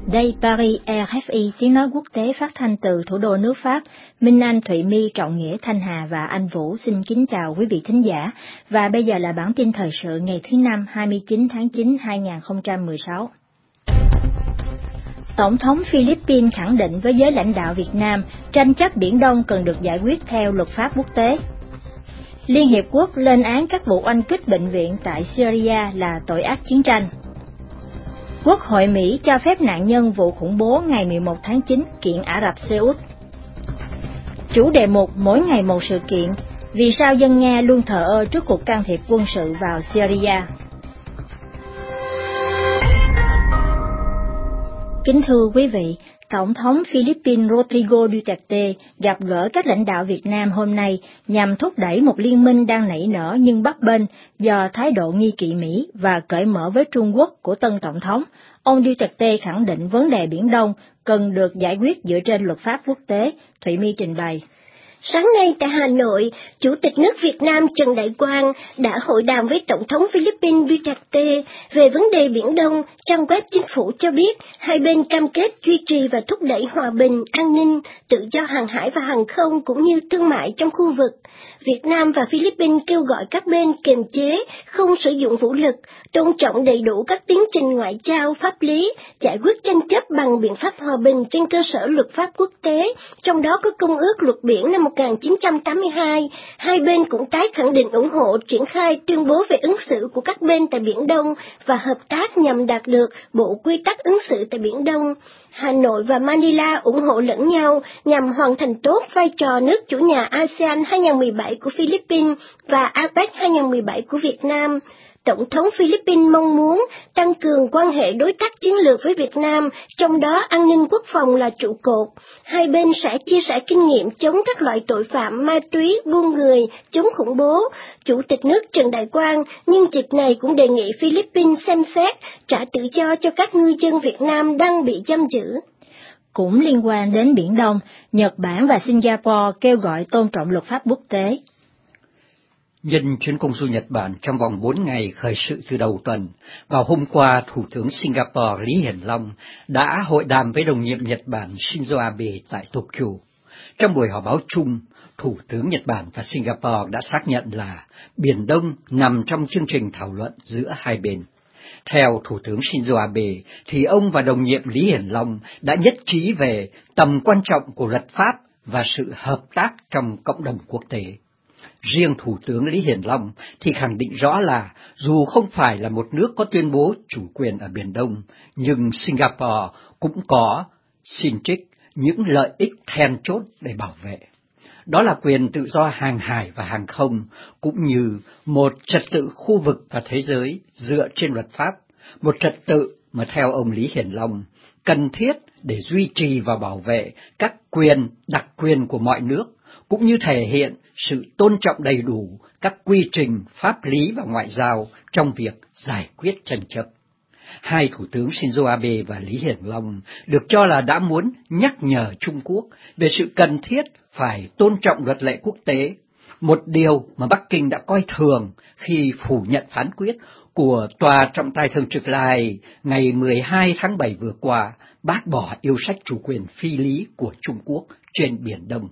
Đây Paris, RFI tiếng nói quốc tế phát thanh từ thủ đô nước Pháp. Minh Anh, Thụy My, Trọng Nghĩa, Thanh Hà và Anh Vũ xin kính chào quý vị thính giả. Và bây giờ là bản tin thời sự ngày thứ Năm 29 tháng 9 2016. Tổng thống Philippines khẳng định với giới lãnh đạo Việt Nam, tranh chấp Biển Đông cần được giải quyết theo luật pháp quốc tế. Liên Hiệp Quốc lên án các vụ oanh kích bệnh viện tại Syria là tội ác chiến tranh. Quốc hội Mỹ cho phép nạn nhân vụ khủng bố ngày 11 tháng 9 kiện Ả Rập Xê Út. Chủ đề mục mỗi ngày một sự kiện, vì sao dân Nga luôn thờ ơ trước cuộc can thiệp quân sự vào Syria. Kính thưa quý vị, Tổng thống Philippines Rodrigo Duterte gặp gỡ các lãnh đạo Việt Nam hôm nay nhằm thúc đẩy một liên minh đang nảy nở nhưng bấp bênh do thái độ nghi kỵ Mỹ và cởi mở với Trung Quốc của tân Tổng thống. Ông Duterte khẳng định vấn đề Biển Đông cần được giải quyết dựa trên luật pháp quốc tế. Thụy My trình bày. Sáng nay tại Hà Nội, Chủ tịch nước Việt Nam Trần Đại Quang đã hội đàm với Tổng thống Philippines Duterte về vấn đề Biển Đông. Trang web chính phủ cho biết hai bên cam kết duy trì và thúc đẩy hòa bình, an ninh, tự do hàng hải và hàng không cũng như thương mại trong khu vực. Việt Nam và Philippines kêu gọi các bên kiềm chế, không sử dụng vũ lực, tôn trọng đầy đủ các tiến trình ngoại giao, pháp lý, giải quyết tranh chấp bằng biện pháp hòa bình trên cơ sở luật pháp quốc tế, trong đó có Công ước Luật Biển năm 1982. Hai bên cũng tái khẳng định ủng hộ triển khai tuyên bố về ứng xử của các bên tại Biển Đông và hợp tác nhằm đạt được Bộ Quy tắc ứng xử tại Biển Đông. Hà Nội và Manila ủng hộ lẫn nhau nhằm hoàn thành tốt vai trò nước chủ nhà ASEAN 2017 của Philippines và APEC 2017 của Việt Nam. Tổng thống Philippines mong muốn tăng cường quan hệ đối tác chiến lược với Việt Nam, trong đó an ninh quốc phòng là trụ cột. Hai bên sẽ chia sẻ kinh nghiệm chống các loại tội phạm ma túy, buôn người, chống khủng bố. Chủ tịch nước Trần Đại Quang nhân dịp này cũng đề nghị Philippines xem xét trả tự do cho các ngư dân Việt Nam đang bị giam giữ. Cũng liên quan đến Biển Đông, Nhật Bản và Singapore kêu gọi tôn trọng luật pháp quốc tế. Nhân chuyến công du Nhật Bản trong vòng 4 ngày khởi sự từ đầu tuần, vào hôm qua, Thủ tướng Singapore Lý Hiển Long đã hội đàm với đồng nhiệm Nhật Bản Shinzo Abe tại Tokyo. Trong buổi họp báo chung, Thủ tướng Nhật Bản và Singapore đã xác nhận là Biển Đông nằm trong chương trình thảo luận giữa hai bên. Theo Thủ tướng Shinzo Abe, thì ông và đồng nhiệm Lý Hiển Long đã nhất trí về tầm quan trọng của luật pháp và sự hợp tác trong cộng đồng quốc tế. Riêng Thủ tướng Lý Hiển Long thì khẳng định rõ là dù không phải là một nước có tuyên bố chủ quyền ở Biển Đông, nhưng Singapore cũng có, xin trích, những lợi ích then chốt để bảo vệ. Đó là quyền tự do hàng hải và hàng không, cũng như một trật tự khu vực và thế giới dựa trên luật pháp, một trật tự mà theo ông Lý Hiển Long cần thiết để duy trì và bảo vệ các quyền, đặc quyền của mọi nước, cũng như thể hiện sự tôn trọng đầy đủ các quy trình pháp lý và ngoại giao trong việc giải quyết tranh chấp. Hai Thủ tướng Shinzo Abe và Lý Hiển Long được cho là đã muốn nhắc nhở Trung Quốc về sự cần thiết phải tôn trọng luật lệ quốc tế, một điều mà Bắc Kinh đã coi thường khi phủ nhận phán quyết của Tòa trọng tài thường trực La Hay ngày 12 tháng 7 vừa qua, bác bỏ yêu sách chủ quyền phi lý của Trung Quốc trên Biển Đông.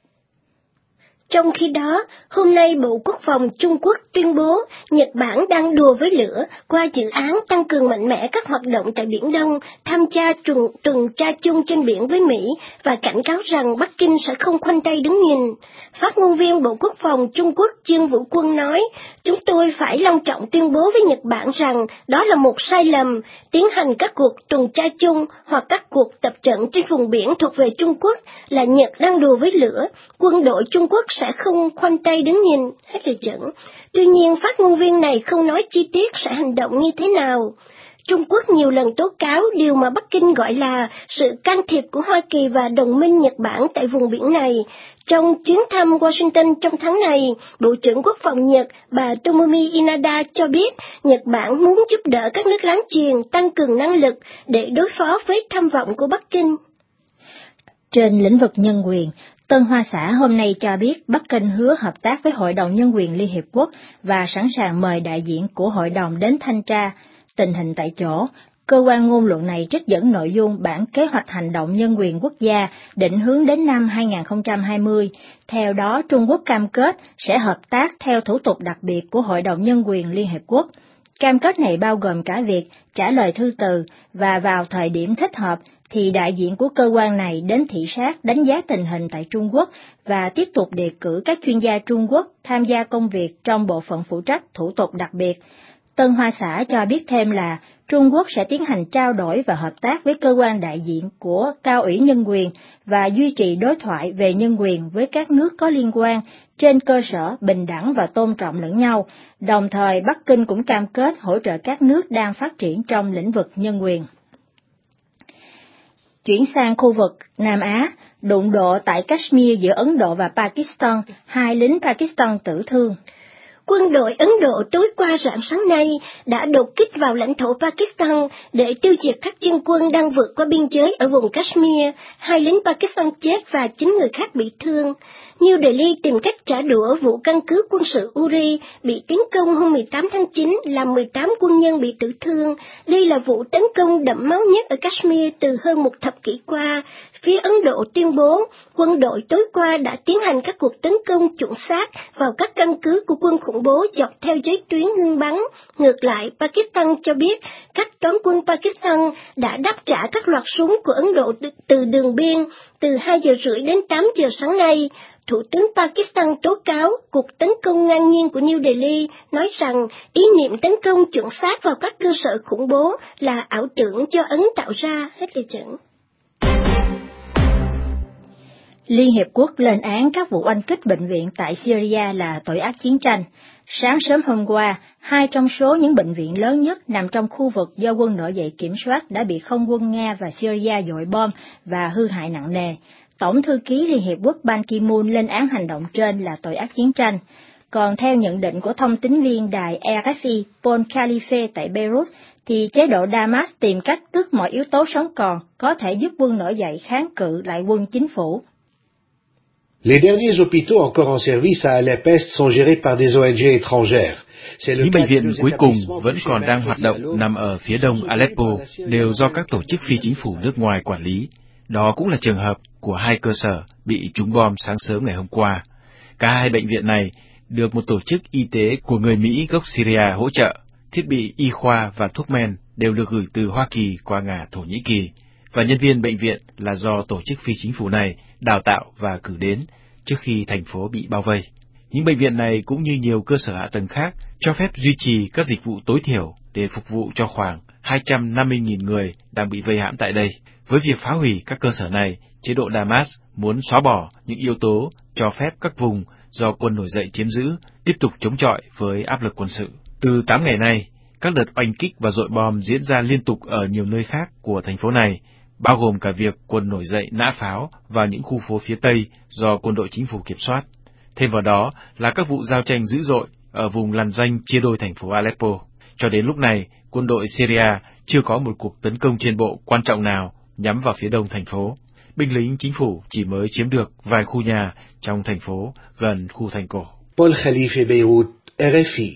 Trong khi đó, hôm nay Bộ Quốc phòng Trung Quốc tuyên bố Nhật Bản đang đùa với lửa qua dự án tăng cường mạnh mẽ các hoạt động tại Biển Đông, tham gia tuần tra chung trên biển với Mỹ và cảnh cáo rằng Bắc Kinh sẽ không khoanh tay đứng nhìn. Phát ngôn viên Bộ Quốc phòng Trung Quốc Dương Vũ Quân nói, chúng tôi phải long trọng tuyên bố với Nhật Bản rằng đó là một sai lầm, tiến hành các cuộc tuần tra chung hoặc các cuộc tập trận trên vùng biển thuộc về Trung Quốc là Nhật đang đùa với lửa, quân đội Trung Quốc sẽ không khoanh tay đứng nhìn, hết lời dẫn. Tuy nhiên, phát ngôn viên này không nói chi tiết sẽ hành động như thế nào. Trung Quốc nhiều lần tố cáo điều mà Bắc Kinh gọi là sự can thiệp của Hoa Kỳ và đồng minh Nhật Bản tại vùng biển này. Trong chuyến thăm Washington trong tháng này, Bộ trưởng Quốc phòng Nhật bà Tomomi Inada cho biết Nhật Bản muốn giúp đỡ các nước láng giềng tăng cường năng lực để đối phó với tham vọng của Bắc Kinh. Trên lĩnh vực nhân quyền, Tân Hoa Xã hôm nay cho biết Bắc Kinh hứa hợp tác với Hội đồng Nhân quyền Liên Hiệp Quốc và sẵn sàng mời đại diện của hội đồng đến thanh tra tình hình tại chỗ. Cơ quan ngôn luận này trích dẫn nội dung bản kế hoạch hành động nhân quyền quốc gia định hướng đến năm 2020. Theo đó, Trung Quốc cam kết sẽ hợp tác theo thủ tục đặc biệt của Hội đồng Nhân quyền Liên Hiệp Quốc. Cam kết này bao gồm cả việc trả lời thư từ và vào thời điểm thích hợp thì đại diện của cơ quan này đến thị sát đánh giá tình hình tại Trung Quốc và tiếp tục đề cử các chuyên gia Trung Quốc tham gia công việc trong bộ phận phụ trách thủ tục đặc biệt. Tân Hoa Xã cho biết thêm là Trung Quốc sẽ tiến hành trao đổi và hợp tác với cơ quan đại diện của Cao ủy Nhân quyền và duy trì đối thoại về nhân quyền với các nước có liên quan trên cơ sở bình đẳng và tôn trọng lẫn nhau. Đồng thời, Bắc Kinh cũng cam kết hỗ trợ các nước đang phát triển trong lĩnh vực nhân quyền. Chuyển sang khu vực Nam Á, đụng độ tại Kashmir giữa Ấn Độ và Pakistan, 2 lính Pakistan tử thương. Quân đội Ấn Độ tối qua rạng sáng nay đã đột kích vào lãnh thổ Pakistan để tiêu diệt các dân quân đang vượt qua biên giới ở vùng Kashmir. 2 lính Pakistan chết và 9 người khác bị thương. New Delhi tìm cách trả đũa vụ căn cứ quân sự Uri bị tiến công hôm 18 tháng 9 làm 18 quân nhân bị tử thương. Đây là vụ tấn công đẫm máu nhất ở Kashmir từ hơn một thập kỷ qua. Phía Ấn Độ tuyên bố quân đội tối qua đã tiến hành các cuộc tấn công chuẩn xác vào các căn cứ của quân khủng bố dọc theo giới tuyến ngưng bắn. Ngược lại, Pakistan cho biết các toán quân Pakistan đã đáp trả các loạt súng của Ấn Độ từ đường biên từ 2 giờ rưỡi đến 8 giờ sáng nay. Thủ tướng Pakistan tố cáo cuộc tấn công ngang nhiên của New Delhi, nói rằng ý niệm tấn công chuẩn xác vào các cơ sở khủng bố là ảo tưởng do Ấn tạo ra. Hết lời dẫn. Liên Hiệp Quốc lên án các vụ oanh kích bệnh viện tại Syria là tội ác chiến tranh. Sáng sớm hôm qua, 2 trong số những bệnh viện lớn nhất nằm trong khu vực do quân nổi dậy kiểm soát đã bị không quân Nga và Syria dội bom và hư hại nặng nề. Tổng thư ký Liên Hiệp Quốc Ban Ki-moon lên án hành động trên là tội ác chiến tranh. Còn theo nhận định của thông tín viên đài RFI Paul Khalife tại Beirut, thì chế độ Damas tìm cách tước mọi yếu tố sống còn có thể giúp quân nổi dậy kháng cự lại quân chính phủ. Les derniers hôpitaux encore en service à Alep-Est sont gérés par des ONG étrangères. Những bệnh viện cuối cùng vẫn còn đang hoạt động nằm ở phía đông Aleppo đều do các tổ chức phi chính phủ nước ngoài quản lý. Đó cũng là trường hợp của 2 cơ sở bị trúng bom sáng sớm ngày hôm qua. Cả 2 bệnh viện này được một tổ chức y tế của người Mỹ gốc Syria hỗ trợ. Thiết bị y khoa và thuốc men đều được gửi từ Hoa Kỳ qua Nga Thổ Nhĩ Kỳ, và nhân viên bệnh viện là do tổ chức phi chính phủ này đào tạo và cử đến trước khi thành phố bị bao vây. Những bệnh viện này cũng như nhiều cơ sở hạ tầng khác cho phép duy trì các dịch vụ tối thiểu để phục vụ cho khoảng 250.000 người đang bị vây hãm tại đây. Với việc phá hủy các cơ sở này, chế độ Damas muốn xóa bỏ những yếu tố cho phép các vùng do quân nổi dậy chiếm giữ tiếp tục chống chọi với áp lực quân sự. Từ 8 ngày nay, các đợt oanh kích và dội bom diễn ra liên tục ở nhiều nơi khác của thành phố này, bao gồm cả việc quân nổi dậy nã pháo vào những khu phố phía Tây do quân đội chính phủ kiểm soát. Thêm vào đó là các vụ giao tranh dữ dội ở vùng lằn ranh chia đôi thành phố Aleppo. Cho đến lúc này, quân đội Syria chưa có một cuộc tấn công trên bộ quan trọng nào nhắm vào phía đông thành phố. Binh lính chính phủ chỉ mới chiếm được vài khu nhà trong thành phố gần khu thành cổ. Paul Khalife, Beirut, RFI.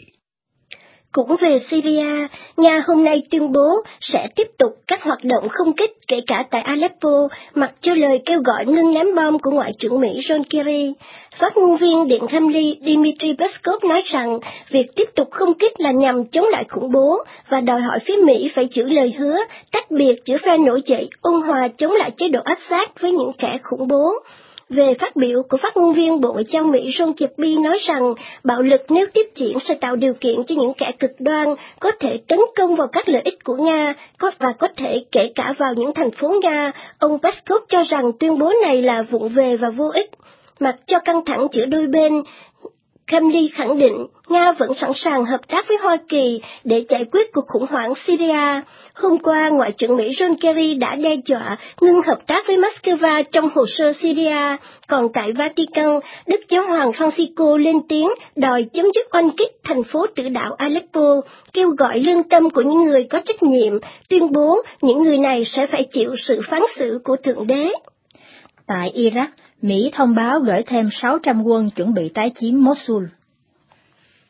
Cũng về Syria, Nga hôm nay tuyên bố sẽ tiếp tục các hoạt động không kích kể cả tại Aleppo, mặc cho lời kêu gọi ngưng ném bom của Ngoại trưởng Mỹ John Kerry. Phát ngôn viên Điện Kremlin Dmitry Peskov nói rằng việc tiếp tục không kích là nhằm chống lại khủng bố và đòi hỏi phía Mỹ phải giữ lời hứa tách biệt giữa phe nổi dậy ôn hòa chống lại chế độ Assad với những kẻ khủng bố. Về phát biểu của phát ngôn viên Bộ Ngoại giao Mỹ John Kirby nói rằng bạo lực nếu tiếp diễn sẽ tạo điều kiện cho những kẻ cực đoan có thể tấn công vào các lợi ích của Nga và có thể kể cả vào những thành phố Nga. Ông Peskov cho rằng tuyên bố này là vụng về và vô ích. Mặc cho căng thẳng giữa đôi bên, Kremlin khẳng định Nga vẫn sẵn sàng hợp tác với Hoa Kỳ để giải quyết cuộc khủng hoảng Syria. Hôm qua, Ngoại trưởng Mỹ John Kerry đã đe dọa ngưng hợp tác với Moscow trong hồ sơ Syria. Còn tại Vatican, Đức Giáo hoàng Francisco lên tiếng đòi chấm dứt oanh kích thành phố tử đảo Aleppo, kêu gọi lương tâm của những người có trách nhiệm, tuyên bố những người này sẽ phải chịu sự phán xử của Thượng Đế. Tại Iraq, Mỹ thông báo gửi thêm 600 quân chuẩn bị tái chiếm Mosul.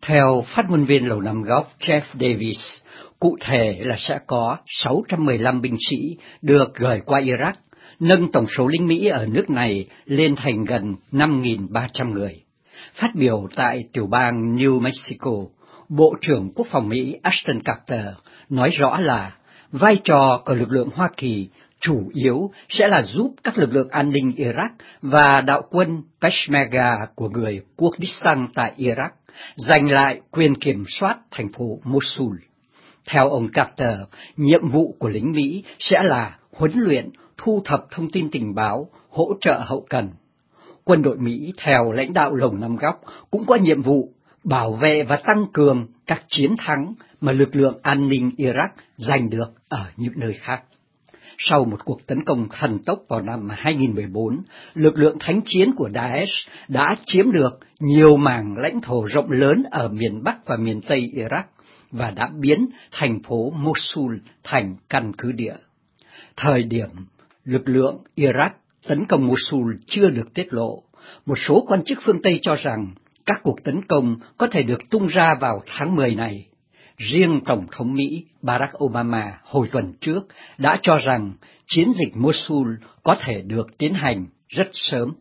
Theo phát ngôn viên Lầu Năm Góc Jeff Davis, cụ thể là sẽ có 615 binh sĩ được gửi qua Iraq, nâng tổng số lính Mỹ ở nước này lên thành gần 5.300 người. Phát biểu tại tiểu bang New Mexico, Bộ trưởng Quốc phòng Mỹ Ashton Carter nói rõ là vai trò của lực lượng Hoa Kỳ chủ yếu sẽ là giúp các lực lượng an ninh Iraq và đạo quân Peshmerga của người Kurdistan tại Iraq giành lại quyền kiểm soát thành phố Mosul. Theo ông Carter, nhiệm vụ của lính Mỹ sẽ là huấn luyện, thu thập thông tin tình báo, hỗ trợ hậu cần. Quân đội Mỹ, theo lãnh đạo Lầu Năm Góc, cũng có nhiệm vụ bảo vệ và tăng cường các chiến thắng mà lực lượng an ninh Iraq giành được ở những nơi khác. Sau một cuộc tấn công thần tốc vào năm 2014, lực lượng thánh chiến của Daesh đã chiếm được nhiều mảng lãnh thổ rộng lớn ở miền Bắc và miền Tây Iraq và đã biến thành phố Mosul thành căn cứ địa. Thời điểm lực lượng Iraq tấn công Mosul chưa được tiết lộ. Một số quan chức phương Tây cho rằng các cuộc tấn công có thể được tung ra vào tháng 10 này. Riêng Tổng thống Mỹ Barack Obama hồi tuần trước đã cho rằng chiến dịch Mosul có thể được tiến hành rất sớm.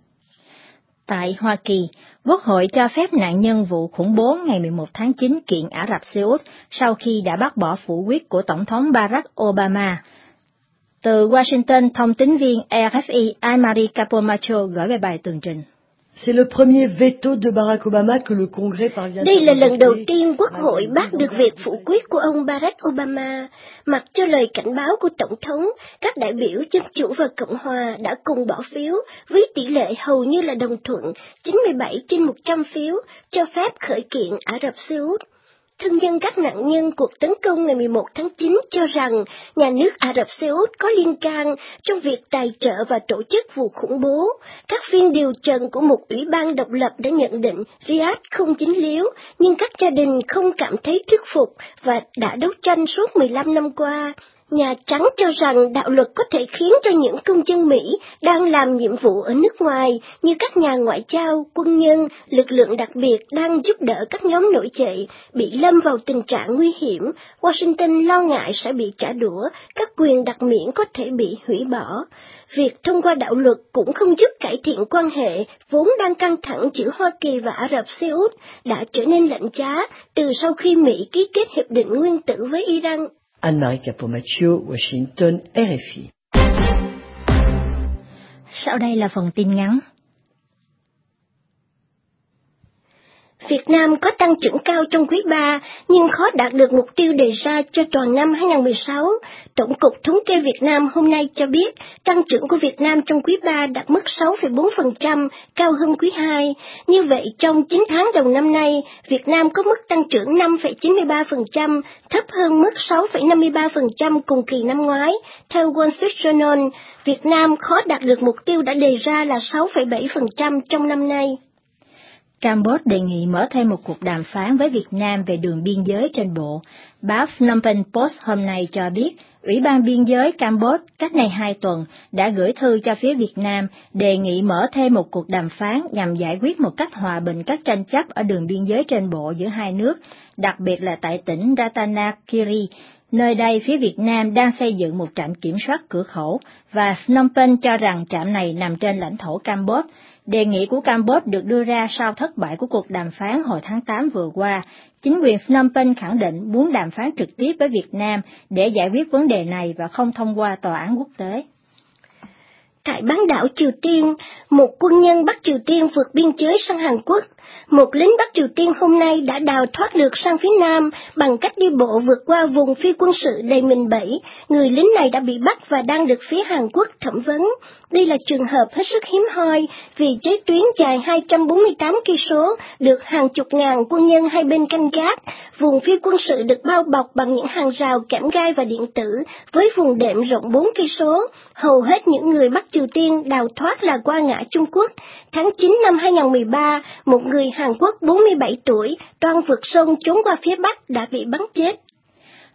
Tại Hoa Kỳ, Quốc hội cho phép nạn nhân vụ khủng bố ngày 11 tháng 9 kiện Ả Rập Xê Út sau khi đã bác bỏ phủ quyết của Tổng thống Barack Obama. Từ Washington, thông tín viên RFI Anne-Marie Capomacho gửi về bài tường trình. C'est le premier veto de Barack Obama que le Congrès parvient. Đây là lần đầu tiên Quốc hội bác được việc phủ quyết của ông Barack Obama. Mặc cho lời cảnh báo của Tổng thống, các đại biểu Dân Chủ và Cộng Hòa đã cùng bỏ phiếu với tỷ lệ hầu như là đồng thuận 97 trên 100 phiếu cho phép khởi kiện Ả Rập Xê Út. Thân nhân các nạn nhân cuộc tấn công ngày 11 tháng 9 cho rằng nhà nước Ả Rập Xê Út có liên can trong việc tài trợ và tổ chức vụ khủng bố. Các phiên điều trần của một ủy ban độc lập đã nhận định Riyadh không chính liếu, nhưng các gia đình không cảm thấy thuyết phục và đã đấu tranh suốt 15 năm qua. Nhà Trắng cho rằng đạo luật có thể khiến cho những công dân Mỹ đang làm nhiệm vụ ở nước ngoài như các nhà ngoại giao, quân nhân, lực lượng đặc biệt đang giúp đỡ các nhóm nổi dậy bị lâm vào tình trạng nguy hiểm. Washington lo ngại sẽ bị trả đũa, các quyền đặc miễn có thể bị hủy bỏ. Việc thông qua đạo luật cũng không giúp cải thiện quan hệ vốn đang căng thẳng giữa Hoa Kỳ và Ả Rập Xê Út đã trở nên lạnh giá từ sau khi Mỹ ký kết hiệp định nguyên tử với Iran. Anne-Marie Capomacho, Washington, RFI. Sau đây là phần tin ngắn. Việt Nam có tăng trưởng cao trong quý 3, nhưng khó đạt được mục tiêu đề ra cho toàn năm 2016. Tổng cục Thống kê Việt Nam hôm nay cho biết, tăng trưởng của Việt Nam trong quý 3 đạt mức 6,4%, cao hơn quý 2. Như vậy, trong 9 tháng đầu năm nay, Việt Nam có mức tăng trưởng 5,93%, thấp hơn mức 6,53% cùng kỳ năm ngoái. Theo Wall Street Journal, Việt Nam khó đạt được mục tiêu đã đề ra là 6,7% trong năm nay. Campuchia đề nghị mở thêm một cuộc đàm phán với Việt Nam về đường biên giới trên bộ. Báo Phnom Penh Post hôm nay cho biết, Ủy ban Biên giới Campuchia cách đây 2 tuần đã gửi thư cho phía Việt Nam đề nghị mở thêm một cuộc đàm phán nhằm giải quyết một cách hòa bình các tranh chấp ở đường biên giới trên bộ giữa hai nước, đặc biệt là tại tỉnh Ratanakiri. Nơi đây, phía Việt Nam đang xây dựng một trạm kiểm soát cửa khẩu, và Phnom Penh cho rằng trạm này nằm trên lãnh thổ Campuchia. Đề nghị của Campuchia được đưa ra sau thất bại của cuộc đàm phán hồi tháng 8 vừa qua. Chính quyền Phnom Penh khẳng định muốn đàm phán trực tiếp với Việt Nam để giải quyết vấn đề này và không thông qua tòa án quốc tế. Tại bán đảo Triều Tiên, một quân nhân Bắc Triều Tiên vượt biên giới sang Hàn Quốc. Một lính Bắc Triều Tiên hôm nay đã đào thoát được sang phía Nam bằng cách đi bộ vượt qua vùng phi quân sự đầy mìn bẫy. Người lính này đã bị bắt và đang được phía Hàn Quốc thẩm vấn. Đây là trường hợp hết sức hiếm hoi vì giới tuyến dài 248 cây số được hàng chục ngàn quân nhân hai bên canh gác. Vùng phi quân sự được bao bọc bằng những hàng rào kẽm gai và điện tử với vùng đệm rộng 4 cây số. Hầu hết những người Bắc Triều Tiên đào thoát là qua ngã Trung Quốc. Tháng 9 năm 2013, một người Hàn Quốc 47 tuổi toan vượt sông trốn qua phía Bắc đã bị bắn chết.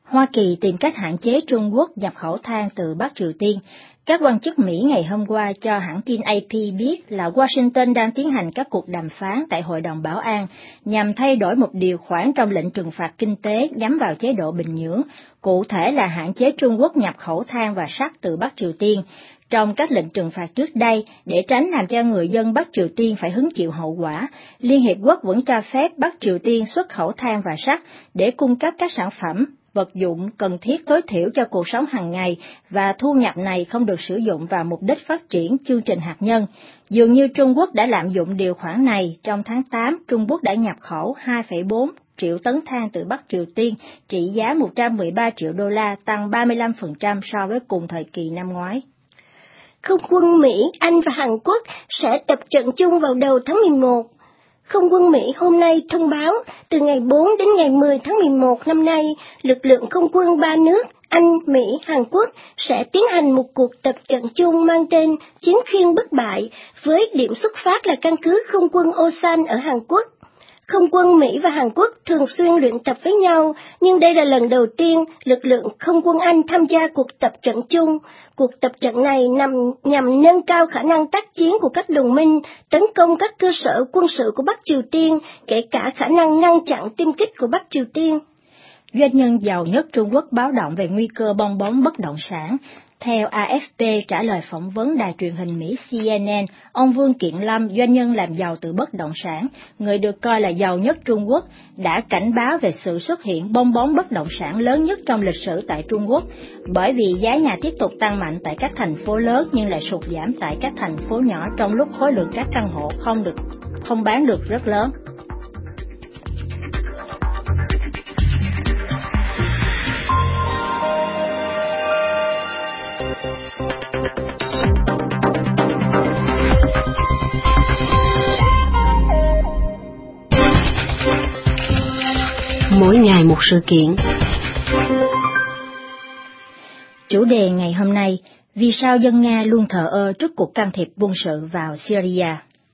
Hoa Kỳ tìm cách hạn chế Trung Quốc nhập khẩu than từ Bắc Triều Tiên. Các quan chức Mỹ ngày hôm qua cho hãng tin AP biết là Washington đang tiến hành các cuộc đàm phán tại Hội đồng Bảo an nhằm thay đổi một điều khoản trong lệnh trừng phạt kinh tế nhắm vào chế độ Bình Nhưỡng, cụ thể là hạn chế Trung Quốc nhập khẩu than và sắt từ Bắc Triều Tiên. Trong các lệnh trừng phạt trước đây, để tránh làm cho người dân Bắc Triều Tiên phải hứng chịu hậu quả, Liên Hiệp Quốc vẫn cho phép Bắc Triều Tiên xuất khẩu than và sắt để cung cấp các sản phẩm, vật dụng cần thiết tối thiểu cho cuộc sống hàng ngày, và thu nhập này không được sử dụng vào mục đích phát triển chương trình hạt nhân. Dường như Trung Quốc đã lạm dụng điều khoản này. Trong tháng 8, Trung Quốc đã nhập khẩu 2,4 triệu tấn than từ Bắc Triều Tiên, trị giá 113 triệu đô la, tăng 35% so với cùng thời kỳ năm ngoái. Không quân Mỹ, Anh và Hàn Quốc sẽ tập trận chung vào đầu tháng 11. Không quân Mỹ hôm nay thông báo từ ngày 4 đến ngày 10 tháng 11 năm nay, lực lượng không quân ba nước Anh, Mỹ, Hàn Quốc sẽ tiến hành một cuộc tập trận chung mang tên Chiến khiên bất bại, với điểm xuất phát là căn cứ không quân Osan ở Hàn Quốc. Không quân Mỹ và Hàn Quốc thường xuyên luyện tập với nhau, nhưng đây là lần đầu tiên lực lượng không quân Anh tham gia cuộc tập trận chung. Cuộc tập trận này nhằm nâng cao khả năng tác chiến của các đồng minh, tấn công các cơ sở quân sự của Bắc Triều Tiên, kể cả khả năng ngăn chặn tiêm kích của Bắc Triều Tiên. Doanh nhân giàu nhất Trung Quốc báo động về nguy cơ bong bóng bất động sản. Theo AFP trả lời phỏng vấn đài truyền hình Mỹ CNN, ông Vương Kiện Lâm, doanh nhân làm giàu từ bất động sản, người được coi là giàu nhất Trung Quốc, đã cảnh báo về sự xuất hiện bong bóng bất động sản lớn nhất trong lịch sử tại Trung Quốc, bởi vì giá nhà tiếp tục tăng mạnh tại các thành phố lớn nhưng lại sụt giảm tại các thành phố nhỏ trong lúc khối lượng các căn hộ không bán được rất lớn. Mỗi ngày một sự kiện. Chủ đề ngày hôm nay: vì sao dân Nga luôn thờ ơ trước cuộc can thiệp quân sự vào Syria?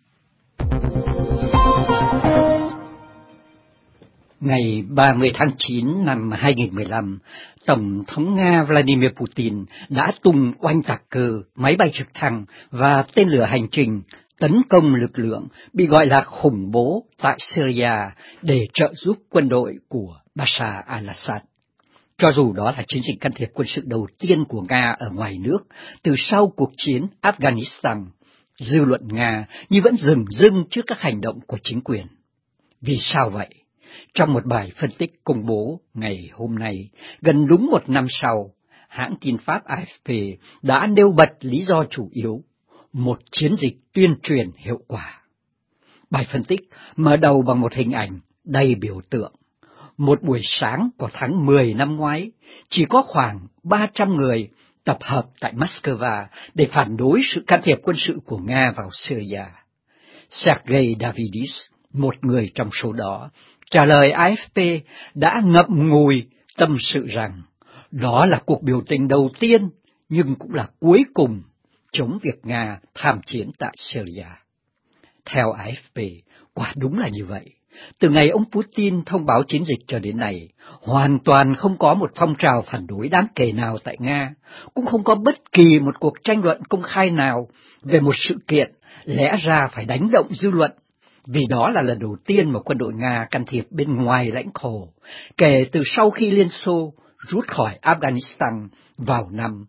Ngày 30 tháng 9 năm 2015, Tổng thống Nga Vladimir Putin đã tung oanh tạc cơ, máy bay trực thăng và tên lửa hành trình tấn công lực lượng bị gọi là khủng bố tại Syria để trợ giúp quân đội của Bashar al-Assad. Cho dù đó là chiến dịch can thiệp quân sự đầu tiên của Nga ở ngoài nước từ sau cuộc chiến Afghanistan, dư luận Nga như vẫn dửng dưng trước các hành động của chính quyền. Vì sao vậy? Trong một bài phân tích công bố ngày hôm nay, gần đúng một năm sau, hãng tin Pháp AFP đã nêu bật lý do chủ yếu: một chiến dịch tuyên truyền hiệu quả. Bài phân tích mở đầu bằng một hình ảnh đầy biểu tượng. Một buổi sáng của tháng 10 năm ngoái, chỉ có khoảng 300 người tập hợp tại Moscow để phản đối sự can thiệp quân sự của Nga vào Syria. Sergei Davidis, một người trong số đó, trả lời AFP đã ngậm ngùi tâm sự rằng đó là cuộc biểu tình đầu tiên nhưng cũng là cuối cùng chống việc Nga tham chiến tại Syria. Theo AFP, quả đúng là như vậy. Từ ngày ông Putin thông báo chiến dịch cho đến nay, hoàn toàn không có một phong trào phản đối đáng kể nào tại Nga, cũng không có bất kỳ một cuộc tranh luận công khai nào về một sự kiện lẽ ra phải đánh động dư luận, vì đó là lần đầu tiên mà quân đội Nga can thiệp bên ngoài lãnh thổ, kể từ sau khi Liên Xô rút khỏi Afghanistan vào năm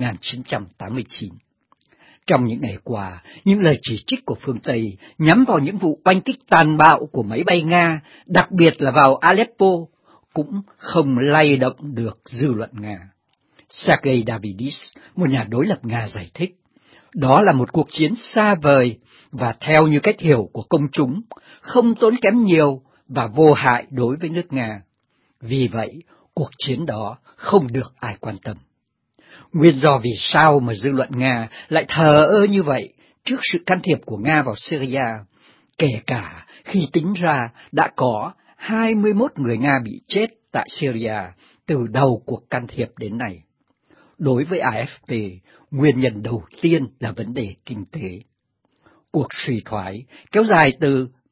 1989. Trong những ngày qua, những lời chỉ trích của phương Tây nhắm vào những vụ oanh kích tàn bạo của máy bay Nga, đặc biệt là vào Aleppo, cũng không lay động được dư luận Nga. Sergei Davidis, một nhà đối lập Nga, giải thích, đó là một cuộc chiến xa vời và theo như cách hiểu của công chúng, không tốn kém nhiều và vô hại đối với nước Nga. Vì vậy, cuộc chiến đó không được ai quan tâm. Nguyên do vì sao mà dư luận Nga lại thờ ơ như vậy trước sự can thiệp của Nga vào Syria, kể cả khi tính ra đã có 21 người Nga bị chết tại Syria từ đầu cuộc can thiệp đến nay. Đối với AFP, nguyên nhân đầu tiên là vấn đề kinh tế. Cuộc suy thoái kéo dài từ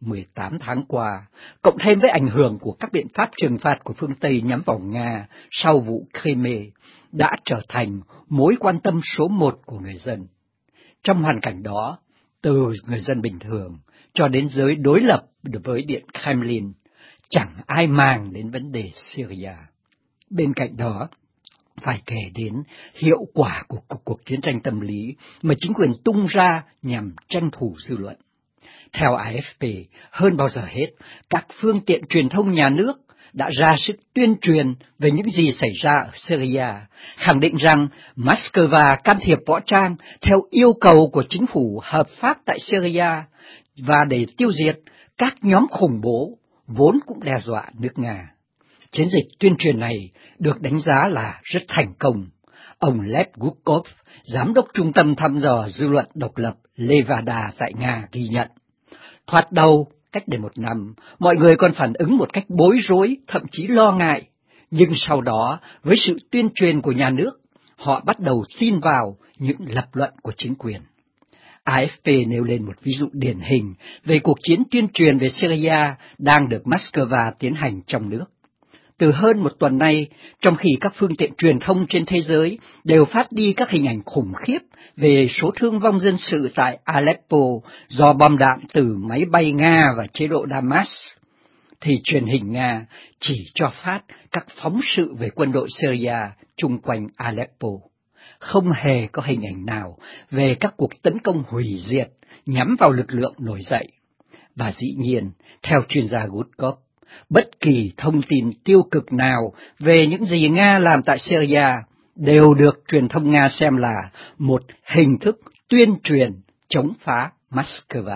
18 tháng qua, cộng thêm với ảnh hưởng của các biện pháp trừng phạt của phương Tây nhắm vào Nga sau vụ Crimea, đã trở thành mối quan tâm số một của người dân. Trong hoàn cảnh đó, từ người dân bình thường cho đến giới đối lập với Điện Kremlin, chẳng ai màng đến vấn đề Syria. Bên cạnh đó, phải kể đến hiệu quả của cuộc chiến tranh tâm lý mà chính quyền tung ra nhằm tranh thủ dư luận. Theo AFP, hơn bao giờ hết, các phương tiện truyền thông nhà nước đã ra sức tuyên truyền về những gì xảy ra ở Syria, khẳng định rằng Moscow can thiệp võ trang theo yêu cầu của chính phủ hợp pháp tại Syria và để tiêu diệt các nhóm khủng bố vốn cũng đe dọa nước Nga. Chiến dịch tuyên truyền này được đánh giá là rất thành công. Ông Lev Gudkov, giám đốc trung tâm thăm dò dư luận độc lập Levada tại Nga ghi nhận. Thoạt đầu, cách đây 1 năm, mọi người còn phản ứng một cách bối rối, thậm chí lo ngại. Nhưng sau đó, với sự tuyên truyền của nhà nước, họ bắt đầu tin vào những lập luận của chính quyền. AFP nêu lên một ví dụ điển hình về cuộc chiến tuyên truyền về Syria đang được Moscow tiến hành trong nước. Từ hơn 1 tuần nay, trong khi các phương tiện truyền thông trên thế giới đều phát đi các hình ảnh khủng khiếp về số thương vong dân sự tại Aleppo do bom đạn từ máy bay Nga và chế độ Damas, thì truyền hình Nga chỉ cho phát các phóng sự về quân đội Syria chung quanh Aleppo. Không hề có hình ảnh nào về các cuộc tấn công hủy diệt nhắm vào lực lượng nổi dậy. Và dĩ nhiên, theo chuyên gia Gudkov, bất kỳ thông tin tiêu cực nào về những gì Nga làm tại Syria đều được truyền thông Nga xem là một hình thức tuyên truyền chống phá Moscow.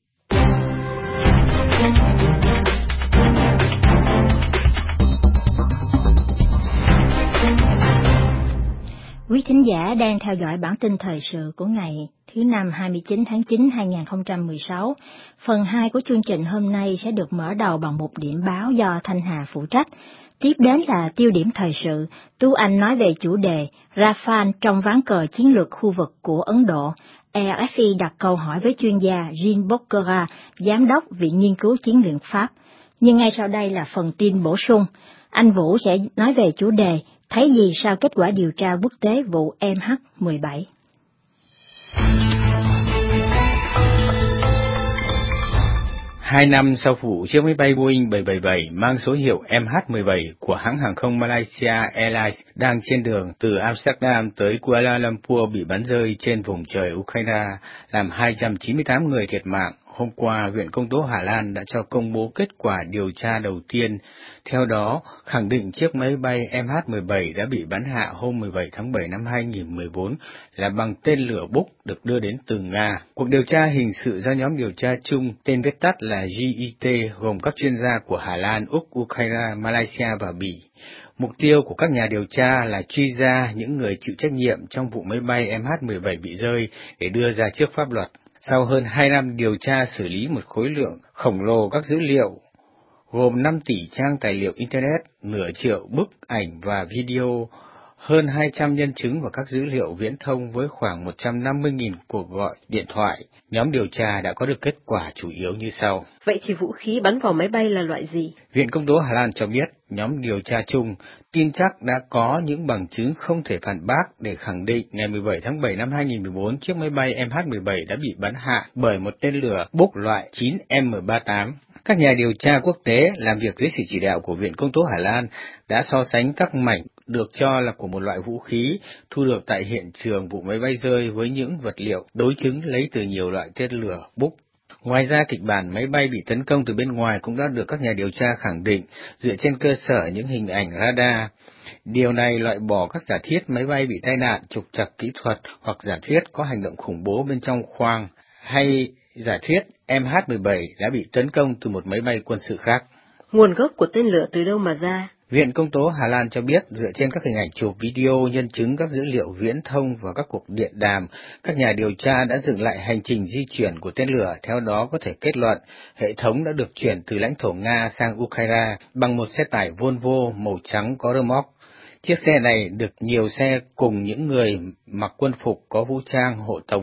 Quý thính giả đang theo dõi bản tin thời sự của ngày thứ Năm 29 tháng 9 2016. Phần 2 của chương trình hôm nay sẽ được mở đầu bằng một điểm báo do Thanh Hà phụ trách. Tiếp đến là tiêu điểm thời sự, Tú Anh nói về chủ đề Rafale trong ván cờ chiến lược khu vực của Ấn Độ. RFI đặt câu hỏi với chuyên gia Jean Bocquera, Giám đốc Viện Nghiên cứu Chiến lược Pháp. Nhưng ngay sau đây là phần tin bổ sung. Anh Vũ sẽ nói về chủ đề thấy gì sau kết quả điều tra quốc tế vụ MH17. Hai năm sau vụ chiếc máy bay Boeing 777 mang số hiệu MH17 của hãng hàng không Malaysia Airlines đang trên đường từ Amsterdam tới Kuala Lumpur bị bắn rơi trên vùng trời Ukraine, làm 298 người thiệt mạng, hôm qua Viện Công tố Hà Lan đã cho công bố kết quả điều tra đầu tiên. Theo đó, khẳng định chiếc máy bay MH17 đã bị bắn hạ hôm 17 tháng 7 năm 2014 là bằng tên lửa Buk được đưa đến từ Nga. Cuộc điều tra hình sự do nhóm điều tra chung, tên viết tắt là JIT, gồm các chuyên gia của Hà Lan, Úc, Ukraine, Malaysia và Bỉ. Mục tiêu của các nhà điều tra là truy ra những người chịu trách nhiệm trong vụ máy bay MH17 bị rơi để đưa ra trước pháp luật. Sau hơn 2 năm điều tra xử lý một khối lượng khổng lồ các dữ liệu, gồm 5 tỷ trang tài liệu Internet, nửa triệu bức ảnh và video, hơn 200 nhân chứng và các dữ liệu viễn thông với khoảng 150.000 cuộc gọi điện thoại, nhóm điều tra đã có được kết quả chủ yếu như sau. Vậy thì vũ khí bắn vào máy bay là loại gì? Viện Công tố Hà Lan cho biết, nhóm điều tra chung tin chắc đã có những bằng chứng không thể phản bác để khẳng định ngày 17 tháng 7 năm 2014 chiếc máy bay MH17 đã bị bắn hạ bởi một tên lửa Buk loại 9M38. Các nhà điều tra quốc tế làm việc dưới sự chỉ đạo của Viện Công tố Hà Lan đã so sánh các mảnh được cho là của một loại vũ khí thu được tại hiện trường vụ máy bay rơi với những vật liệu đối chứng lấy từ nhiều loại tên lửa Buk. Ngoài ra, kịch bản máy bay bị tấn công từ bên ngoài cũng đã được các nhà điều tra khẳng định dựa trên cơ sở những hình ảnh radar. Điều này loại bỏ các giả thuyết máy bay bị tai nạn, trục trặc kỹ thuật hoặc giả thuyết có hành động khủng bố bên trong khoang, hay giả thuyết MH17 đã bị tấn công từ một máy bay quân sự khác. Nguồn gốc của tên lửa từ đâu mà ra? Viện Công tố Hà Lan cho biết dựa trên các hình ảnh chụp video, nhân chứng các dữ liệu viễn thông và các cuộc điện đàm, các nhà điều tra đã dựng lại hành trình di chuyển của tên lửa, theo đó có thể kết luận hệ thống đã được chuyển từ lãnh thổ Nga sang Ukraine bằng một xe tải Volvo màu trắng có rơ móc. Chiếc xe này được nhiều xe cùng những người mặc quân phục có vũ trang hộ tống.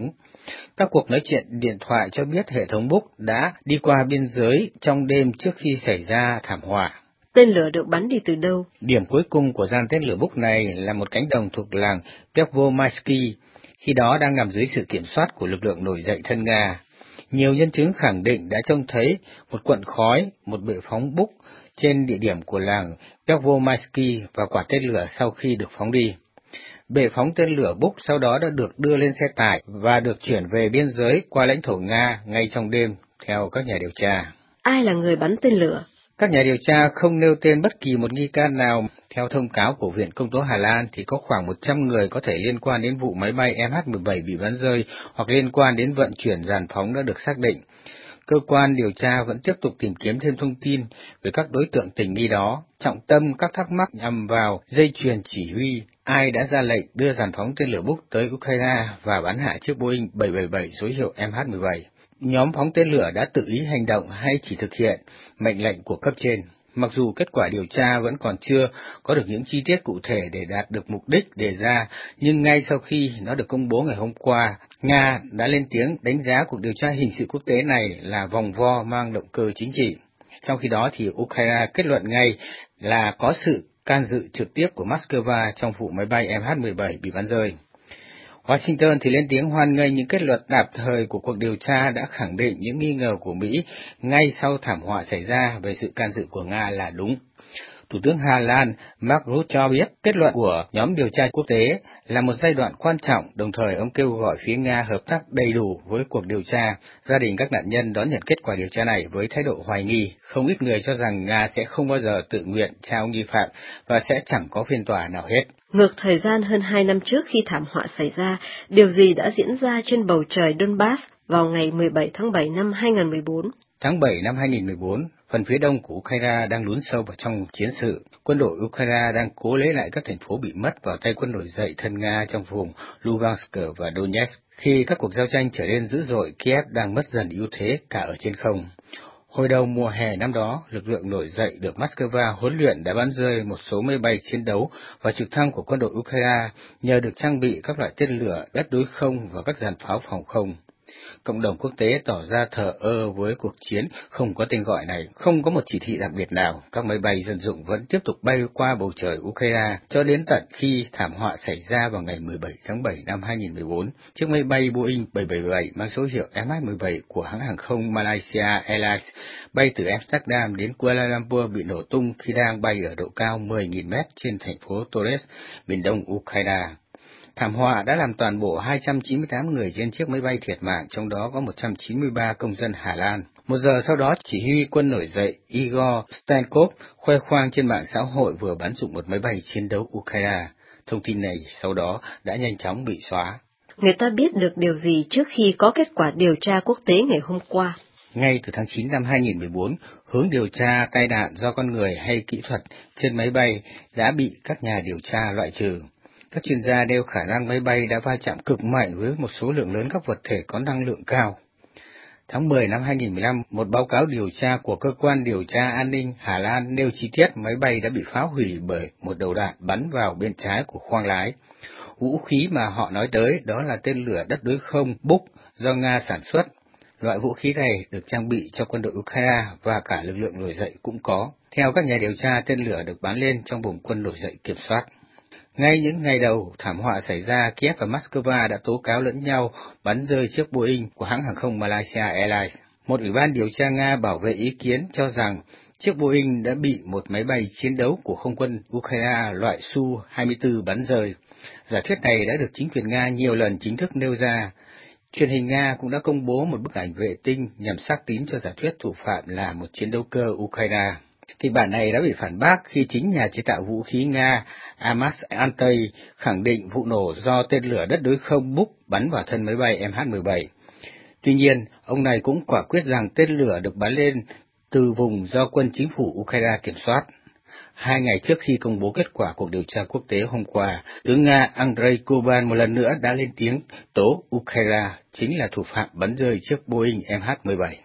Các cuộc nói chuyện điện thoại cho biết hệ thống Buk đã đi qua biên giới trong đêm trước khi xảy ra thảm họa. Tên lửa được bắn đi từ đâu? Điểm cuối cùng của dàn tên lửa Buk này là một cánh đồng thuộc làng Pervomaisky, khi đó đang nằm dưới sự kiểm soát của lực lượng nổi dậy thân Nga. Nhiều nhân chứng khẳng định đã trông thấy một cuộn khói, một bệ phóng Buk trên địa điểm của làng Pervomaisky và quả tên lửa sau khi được phóng đi. Bệ phóng tên lửa Buk sau đó đã được đưa lên xe tải và được chuyển về biên giới qua lãnh thổ Nga ngay trong đêm, theo các nhà điều tra. Ai là người bắn tên lửa? Các nhà điều tra không nêu tên bất kỳ một nghi can nào. Theo thông cáo của Viện Công tố Hà Lan thì có khoảng 100 người có thể liên quan đến vụ máy bay MH17 bị bắn rơi hoặc liên quan đến vận chuyển dàn phóng đã được xác định. Cơ quan điều tra vẫn tiếp tục tìm kiếm thêm thông tin về các đối tượng tình nghi đó. Trọng tâm các thắc mắc nhằm vào dây chuyền chỉ huy, ai đã ra lệnh đưa dàn phóng tên lửa Buk tới Ukraine và bắn hạ chiếc Boeing 777 số hiệu MH17. Nhóm phóng tên lửa đã tự ý hành động hay chỉ thực hiện mệnh lệnh của cấp trên. Mặc dù kết quả điều tra vẫn còn chưa có được những chi tiết cụ thể để đạt được mục đích đề ra, nhưng ngay sau khi nó được công bố ngày hôm qua, Nga đã lên tiếng đánh giá cuộc điều tra hình sự quốc tế này là vòng vo mang động cơ chính trị. Trong khi đó thì Ukraine kết luận ngay là có sự can dự trực tiếp của Moscow trong vụ máy bay MH17 bị bắn rơi. Washington thì lên tiếng hoan nghênh những kết luận tạm thời của cuộc điều tra đã khẳng định những nghi ngờ của Mỹ ngay sau thảm họa xảy ra về sự can dự của Nga là đúng. Thủ tướng Hà Lan Mark Rutte cho biết kết luận của nhóm điều tra quốc tế là một giai đoạn quan trọng, đồng thời ông kêu gọi phía Nga hợp tác đầy đủ với cuộc điều tra. Gia đình các nạn nhân đón nhận kết quả điều tra này với thái độ hoài nghi. Không ít người cho rằng Nga sẽ không bao giờ tự nguyện trao nghi phạm và sẽ chẳng có phiên tòa nào hết. Ngược thời gian hơn 2 năm trước khi thảm họa xảy ra, điều gì đã diễn ra trên bầu trời Donbass vào ngày 17 tháng 7 năm 2014? Tháng 7 năm 2014, phần phía đông của Ukraine đang lún sâu vào trong chiến sự. Quân đội Ukraine đang cố lấy lại các thành phố bị mất vào tay quân nổi dậy thân Nga trong vùng Lugansk và Donetsk. Khi các cuộc giao tranh trở nên dữ dội, Kiev đang mất dần ưu thế cả ở trên không. Hồi đầu mùa hè năm đó, lực lượng nổi dậy được Moscow huấn luyện đã bắn rơi một số máy bay chiến đấu và trực thăng của quân đội Ukraine nhờ được trang bị các loại tên lửa đất đối không và các dàn pháo phòng không. Cộng đồng quốc tế tỏ ra thờ ơ với cuộc chiến không có tên gọi này, không có một chỉ thị đặc biệt nào, các máy bay dân dụng vẫn tiếp tục bay qua bầu trời Ukraine cho đến tận khi thảm họa xảy ra vào ngày 17 tháng 7 năm 2014. Chiếc máy bay Boeing 777 mang số hiệu MH17 của hãng hàng không Malaysia Airlines bay từ Amsterdam đến Kuala Lumpur bị nổ tung khi đang bay ở độ cao 10.000 mét trên thành phố Torres, miền đông Ukraine. Thảm họa đã làm toàn bộ 298 người trên chiếc máy bay thiệt mạng, trong đó có 193 công dân Hà Lan. Một giờ sau đó, chỉ huy quân nổi dậy Igor Stankov khoe khoang trên mạng xã hội vừa bắn dụng một máy bay chiến đấu Ukraine. Thông tin này sau đó đã nhanh chóng bị xóa. Người ta biết được điều gì trước khi có kết quả điều tra quốc tế ngày hôm qua? Ngay từ tháng 9 năm 2014, hướng điều tra tai nạn do con người hay kỹ thuật trên máy bay đã bị các nhà điều tra loại trừ. Các chuyên gia nêu khả năng máy bay đã va chạm cực mạnh với một số lượng lớn các vật thể có năng lượng cao. Tháng 10 năm 2015, một báo cáo điều tra của Cơ quan Điều tra An ninh Hà Lan nêu chi tiết máy bay đã bị phá hủy bởi một đầu đạn bắn vào bên trái của khoang lái. Vũ khí mà họ nói tới đó là tên lửa đất đối không Buk do Nga sản xuất. Loại vũ khí này được trang bị cho quân đội Ukraine và cả lực lượng nổi dậy cũng có. Theo các nhà điều tra, tên lửa được bắn lên trong vùng quân nổi dậy kiểm soát. Ngay những ngày đầu thảm họa xảy ra, Kiev và Moscow đã tố cáo lẫn nhau bắn rơi chiếc Boeing của hãng hàng không Malaysia Airlines. Một ủy ban điều tra Nga bảo vệ ý kiến cho rằng chiếc Boeing đã bị một máy bay chiến đấu của không quân Ukraine loại Su-24 bắn rơi. Giả thuyết này đã được chính quyền Nga nhiều lần chính thức nêu ra. Truyền hình Nga cũng đã công bố một bức ảnh vệ tinh nhằm xác tín cho giả thuyết thủ phạm là một chiến đấu cơ Ukraine. Kịch bản này đã bị phản bác khi chính nhà chế tạo vũ khí Nga Amas Antey khẳng định vụ nổ do tên lửa đất đối không Buk bắn vào thân máy bay MH17. Tuy nhiên, ông này cũng quả quyết rằng tên lửa được bắn lên từ vùng do quân chính phủ Ukraine kiểm soát. 2 ngày trước khi công bố kết quả cuộc điều tra quốc tế hôm qua, tướng Nga Andrei Kuban một lần nữa đã lên tiếng tố Ukraine chính là thủ phạm bắn rơi chiếc Boeing MH17.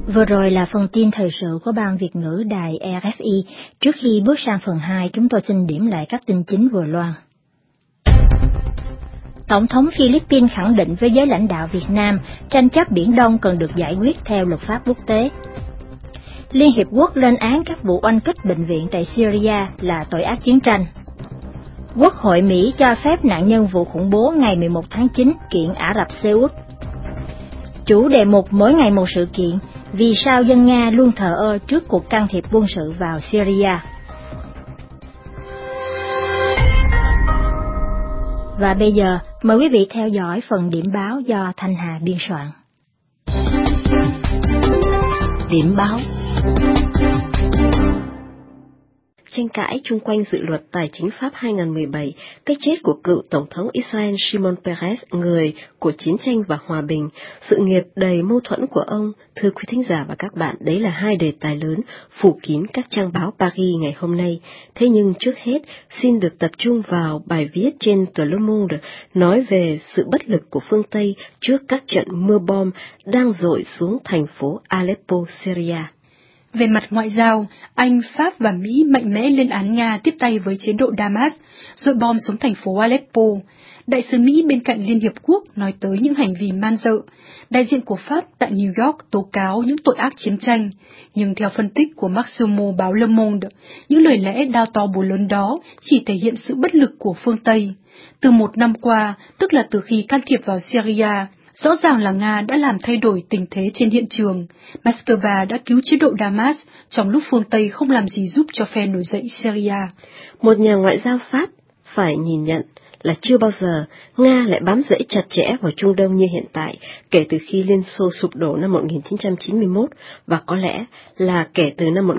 Vừa rồi là phần tin thời sự của Ban Việt ngữ đài RFI. Trước khi bước sang phần 2, chúng tôi xin điểm lại các tin chính vừa loan. Tổng thống Philippines khẳng định với giới lãnh đạo Việt Nam, tranh chấp Biển Đông cần được giải quyết theo luật pháp quốc tế. Liên Hiệp Quốc lên án các vụ oanh kích bệnh viện tại Syria là tội ác chiến tranh. Quốc hội Mỹ cho phép nạn nhân vụ khủng bố ngày 11 tháng 9 kiện Ả Rập Xê Út. Chủ đề mục mỗi ngày một sự kiện, vì sao dân Nga luôn thờ ơ trước cuộc can thiệp quân sự vào Syria. Và bây giờ, mời quý vị theo dõi phần điểm báo do Thanh Hà biên soạn. Điểm báo. Tranh cãi chung quanh dự luật tài chính Pháp 2017, cái chết của cựu Tổng thống Israel Shimon Peres, người của chiến tranh và hòa bình, sự nghiệp đầy mâu thuẫn của ông. Thưa quý thính giả và các bạn, đấy là hai đề tài lớn phủ kín các trang báo Paris ngày hôm nay. Thế nhưng trước hết, xin được tập trung vào bài viết trên tờ Le Monde nói về sự bất lực của phương Tây trước các trận mưa bom đang dội xuống thành phố Aleppo, Syria. Về mặt ngoại giao, Anh, Pháp và Mỹ mạnh mẽ lên án Nga tiếp tay với chế độ Damas, dội bom xuống thành phố Aleppo. Đại sứ Mỹ bên cạnh Liên Hiệp Quốc nói tới những hành vi man dợ. Đại diện của Pháp tại New York tố cáo những tội ác chiến tranh. Nhưng theo phân tích của Maximo báo Le Monde, những lời lẽ đao to búa lớn đó chỉ thể hiện sự bất lực của phương Tây. Từ một năm qua, tức là từ khi can thiệp vào Syria, rõ ràng là Nga đã làm thay đổi tình thế trên hiện trường. Moscow đã cứu chế độ Damas trong lúc phương Tây không làm gì giúp cho phe nổi dậy Syria. Một nhà ngoại giao Pháp phải nhìn nhận là chưa bao giờ Nga lại bám rễ chặt chẽ vào Trung Đông như hiện tại kể từ khi Liên Xô sụp đổ năm 1991 và có lẽ là kể từ năm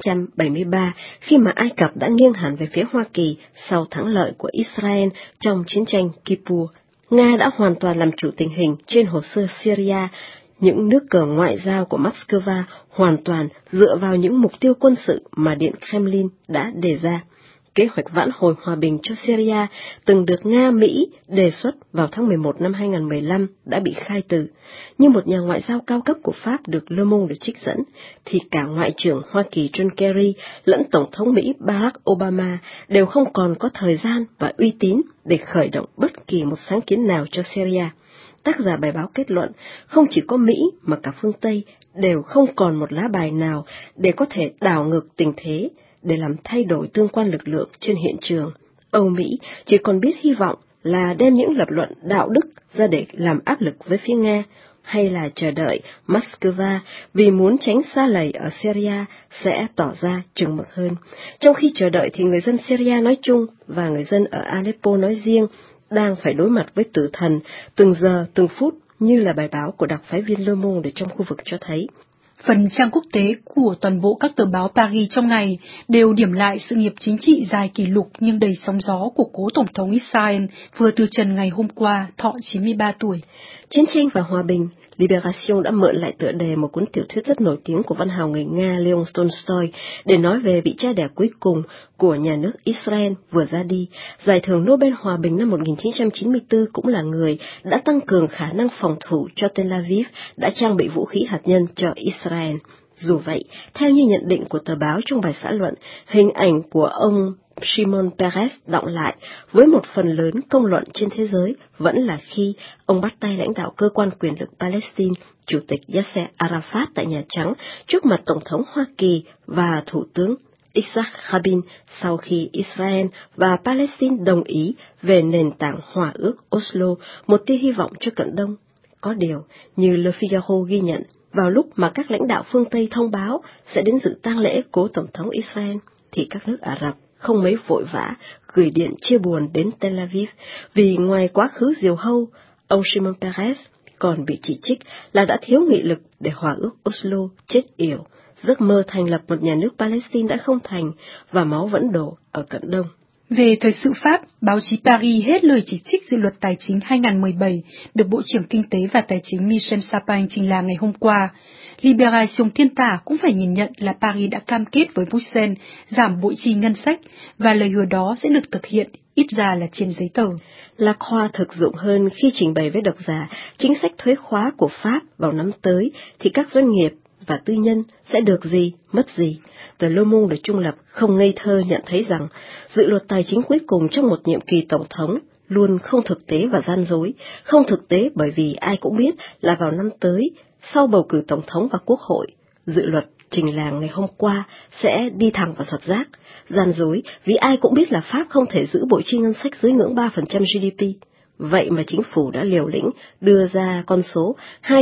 1973 khi mà Ai Cập đã nghiêng hẳn về phía Hoa Kỳ sau thắng lợi của Israel trong chiến tranh Kippur. Nga đã hoàn toàn làm chủ tình hình trên hồ sơ Syria, những nước cờ ngoại giao của Moscow hoàn toàn dựa vào những mục tiêu quân sự mà Điện Kremlin đã đề ra. Kế hoạch vãn hồi hòa bình cho Syria từng được Nga, Mỹ đề xuất vào tháng 11 năm 2015 đã bị khai từ. Như một nhà ngoại giao cao cấp của Pháp được Le Monde trích dẫn, thì cả Ngoại trưởng Hoa Kỳ John Kerry lẫn Tổng thống Mỹ Barack Obama đều không còn có thời gian và uy tín để khởi động bất kỳ một sáng kiến nào cho Syria. Tác giả bài báo kết luận, không chỉ có Mỹ mà cả phương Tây đều không còn một lá bài nào để có thể đảo ngược tình thế, để làm thay đổi tương quan lực lượng trên hiện trường. Âu Mỹ chỉ còn biết hy vọng là đem những lập luận đạo đức ra để làm áp lực với phía Nga, hay là chờ đợi Moscow vì muốn tránh sa lầy ở Syria sẽ tỏ ra chừng mực hơn. Trong khi chờ đợi thì người dân Syria nói chung và người dân ở Aleppo nói riêng đang phải đối mặt với tử thần từng giờ từng phút, như là bài báo của đặc phái viên Le Monde trong khu vực cho thấy. Phần trang quốc tế của toàn bộ các tờ báo Paris trong ngày đều điểm lại sự nghiệp chính trị dài kỷ lục nhưng đầy sóng gió của cố Tổng thống Israel vừa từ trần ngày hôm qua, thọ 93 tuổi. Chiến tranh và hòa bình, Libération đã mượn lại tựa đề một cuốn tiểu thuyết rất nổi tiếng của văn hào người Nga Leon Tolstoy để nói về vị cha đẻ cuối cùng của nhà nước Israel vừa ra đi. Giải thưởng Nobel Hòa bình năm 1994 cũng là người đã tăng cường khả năng phòng thủ cho Tel Aviv, đã trang bị vũ khí hạt nhân cho Israel. Dù vậy, theo như nhận định của tờ báo trong bài xã luận, hình ảnh của ông Shimon Peres đọng lại với một phần lớn công luận trên thế giới vẫn là khi ông bắt tay lãnh đạo cơ quan quyền lực Palestine, Chủ tịch Yasser Arafat tại Nhà Trắng, trước mặt Tổng thống Hoa Kỳ và Thủ tướng Isaac Rabin sau khi Israel và Palestine đồng ý về nền tảng hòa ước Oslo, một tia hy vọng cho Cận Đông. Có điều, như Le Figaro ghi nhận, vào lúc mà các lãnh đạo phương Tây thông báo sẽ đến dự tang lễ cố Tổng thống Israel, thì các nước Ả Rập không mấy vội vã gửi điện chia buồn đến Tel Aviv, vì ngoài quá khứ diều hâu, ông Shimon Peres còn bị chỉ trích là đã thiếu nghị lực để hòa ước Oslo chết yểu. Giấc mơ thành lập một nhà nước Palestine đã không thành và máu vẫn đổ ở Cận Đông. Về thời sự Pháp, báo chí Paris hết lời chỉ trích dự luật tài chính 2017 được Bộ trưởng Kinh tế và Tài chính Michel Sapin trình làng ngày hôm qua. Libération thiên tả cũng phải nhìn nhận là Paris đã cam kết với Bruxelles giảm bội chi ngân sách và lời hứa đó sẽ được thực hiện, ít ra là trên giấy tờ. Lacroix thực dụng hơn khi trình bày với độc giả chính sách thuế khóa của Pháp vào năm tới thì các doanh nghiệp và tư nhân sẽ được gì, mất gì. Tờ Le Monde trung lập không ngây thơ nhận thấy rằng dự luật tài chính cuối cùng trong một nhiệm kỳ tổng thống luôn không thực tế và gian dối. Không thực tế bởi vì ai cũng biết là vào năm tới, sau bầu cử tổng thống và quốc hội, dự luật trình làng ngày hôm qua sẽ đi thẳng vào sọt rác. Gian dối vì ai cũng biết là Pháp không thể giữ bộ chi ngân sách dưới ngưỡng 3% GDP. Vậy mà chính phủ đã liều lĩnh đưa ra con số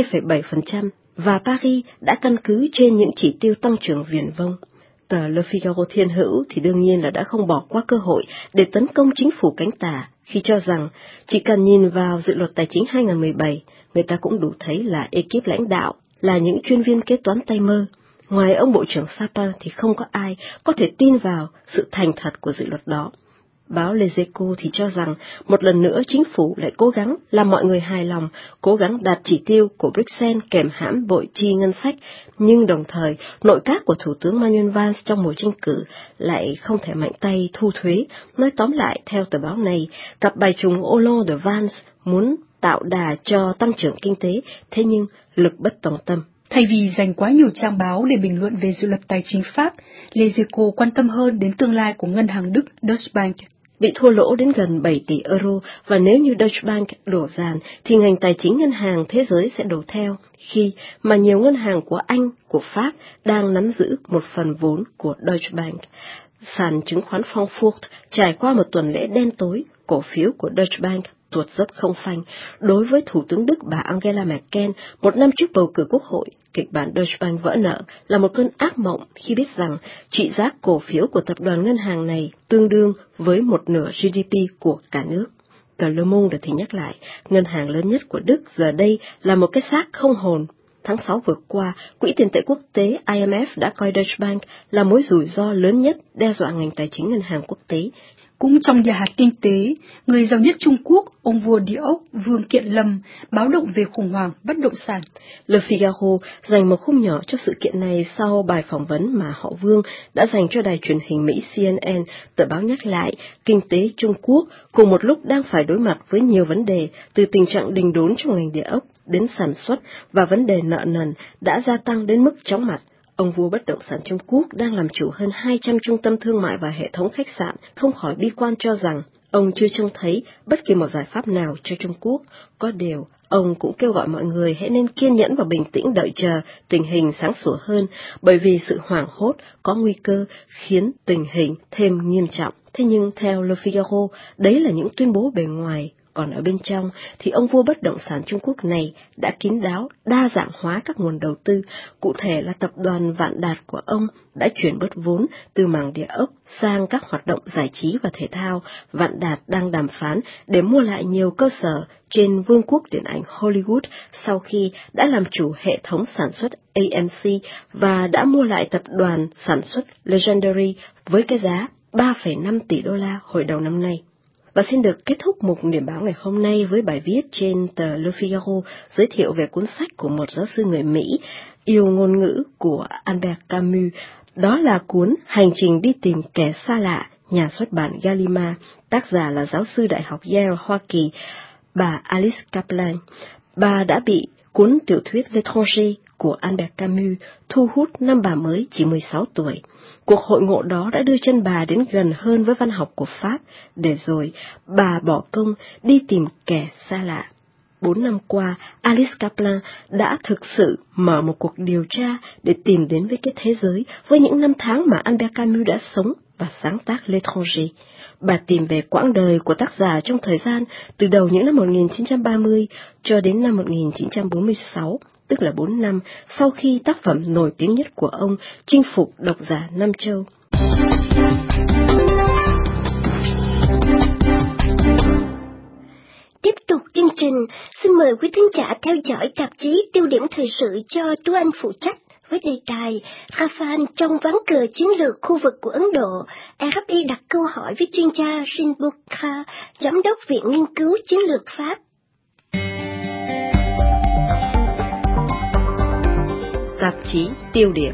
2,7% và Paris đã căn cứ trên những chỉ tiêu tăng trưởng viển vông. Tờ Le Figaro Thiên Hữu thì đương nhiên là đã không bỏ qua cơ hội để tấn công chính phủ cánh tả khi cho rằng chỉ cần nhìn vào dự luật tài chính 2017, người ta cũng đủ thấy là ekip lãnh đạo là những chuyên viên kế toán tay mơ. Ngoài ông Bộ trưởng Sapin thì không có ai có thể tin vào sự thành thật của dự luật đó. Báo Les Echos thì cho rằng một lần nữa chính phủ lại cố gắng làm mọi người hài lòng, cố gắng đạt chỉ tiêu của Bruxelles kèm hãm bội chi ngân sách, nhưng đồng thời nội các của Thủ tướng Manuel Valls trong mùa tranh cử lại không thể mạnh tay thu thuế. Nói tóm lại, theo tờ báo này, cặp bài trùng Hollande de Valls muốn tạo đà cho tăng trưởng kinh tế, thế nhưng lực bất tòng tâm. Thay vì dành quá nhiều trang báo để bình luận về dự luật tài chính Pháp, Les Echos quan tâm hơn đến tương lai của ngân hàng Đức Deutsche Bank. Bị thua lỗ đến gần 7 tỷ euro, và nếu như Deutsche Bank đổ dàn, thì ngành tài chính ngân hàng thế giới sẽ đổ theo, khi mà nhiều ngân hàng của Anh, của Pháp đang nắm giữ một phần vốn của Deutsche Bank. Sàn chứng khoán Frankfurt trải qua một tuần lễ đen tối, cổ phiếu của Deutsche Bank tuột dốc không phanh. Đối với Thủ tướng Đức bà Angela Merkel, một năm trước bầu cử quốc hội, kịch bản Deutsche Bank vỡ nợ là một cơn ác mộng khi biết rằng trị giá cổ phiếu của tập đoàn ngân hàng này tương đương với một nửa GDP của cả nước. Tờ Le Monde thì nhắc lại, ngân hàng lớn nhất của Đức giờ đây là một cái xác không hồn. Tháng 6 vừa qua, Quỹ tiền tệ quốc tế IMF đã coi Deutsche Bank là mối rủi ro lớn nhất đe dọa ngành tài chính ngân hàng quốc tế. Cũng trong nhà hạt kinh tế, người giàu nhất Trung Quốc, ông vua địa ốc Vương Kiện Lâm, báo động về khủng hoảng bất động sản. Le Figaro dành một khung nhỏ cho sự kiện này sau bài phỏng vấn mà họ Vương đã dành cho đài truyền hình Mỹ CNN. Tờ báo nhắc lại, kinh tế Trung Quốc cùng một lúc đang phải đối mặt với nhiều vấn đề, từ tình trạng đình đốn trong ngành địa ốc đến sản xuất, và vấn đề nợ nần đã gia tăng đến mức chóng mặt. Ông vua bất động sản Trung Quốc đang làm chủ hơn 200 trung tâm thương mại và hệ thống khách sạn, không khỏi bi quan cho rằng ông chưa trông thấy bất kỳ một giải pháp nào cho Trung Quốc. Có điều, ông cũng kêu gọi mọi người hãy nên kiên nhẫn và bình tĩnh đợi chờ tình hình sáng sủa hơn, bởi vì sự hoảng hốt có nguy cơ khiến tình hình thêm nghiêm trọng. Thế nhưng theo Le Figaro, đấy là những tuyên bố bề ngoài. Còn ở bên trong thì ông vua bất động sản Trung Quốc này đã kín đáo đa dạng hóa các nguồn đầu tư. Cụ thể là tập đoàn Vạn Đạt của ông đã chuyển bớt vốn từ mảng địa ốc sang các hoạt động giải trí và thể thao. Vạn Đạt đang đàm phán để mua lại nhiều cơ sở trên vương quốc điện ảnh Hollywood sau khi đã làm chủ hệ thống sản xuất AMC và đã mua lại tập đoàn sản xuất Legendary với cái giá 3,5 tỷ đô la hồi đầu năm nay. Và xin được kết thúc mục điểm báo ngày hôm nay với bài viết trên tờ Le Figaro giới thiệu về cuốn sách của một giáo sư người Mỹ yêu ngôn ngữ của Albert Camus. Đó là cuốn Hành trình đi tìm kẻ xa lạ, nhà xuất bản Gallimard, tác giả là giáo sư Đại học Yale, Hoa Kỳ, bà Alice Kaplan. Bà đã bị cuốn tiểu thuyết L'étranger của Albert Camus thu hút năm bà mới chỉ 16 tuổi. Cuộc hội ngộ đó đã đưa chân bà đến gần hơn với văn học của Pháp, để rồi bà bỏ công đi tìm kẻ xa lạ. 4 năm qua, Alice Kaplan đã thực sự mở một cuộc điều tra để tìm đến với cái thế giới, với những năm tháng mà Albert Camus đã sống và sáng tác L'étranger. Bà tìm về quãng đời của tác giả trong thời gian từ đầu những năm 1930 cho đến năm 1946, tức là 4 năm sau khi tác phẩm nổi tiếng nhất của ông chinh phục độc giả Nam Châu. Tiếp tục chương trình, xin mời quý thính giả theo dõi tạp chí Tiêu điểm thời sự cho Tú Anh phụ trách với đề tài Rafale trong ván cờ chiến lược khu vực của Ấn Độ. RFI đặt câu hỏi với chuyên gia Jean Boucra, giám đốc Viện Nghiên cứu Chiến lược Pháp. Tạp chí Tiêu điểm.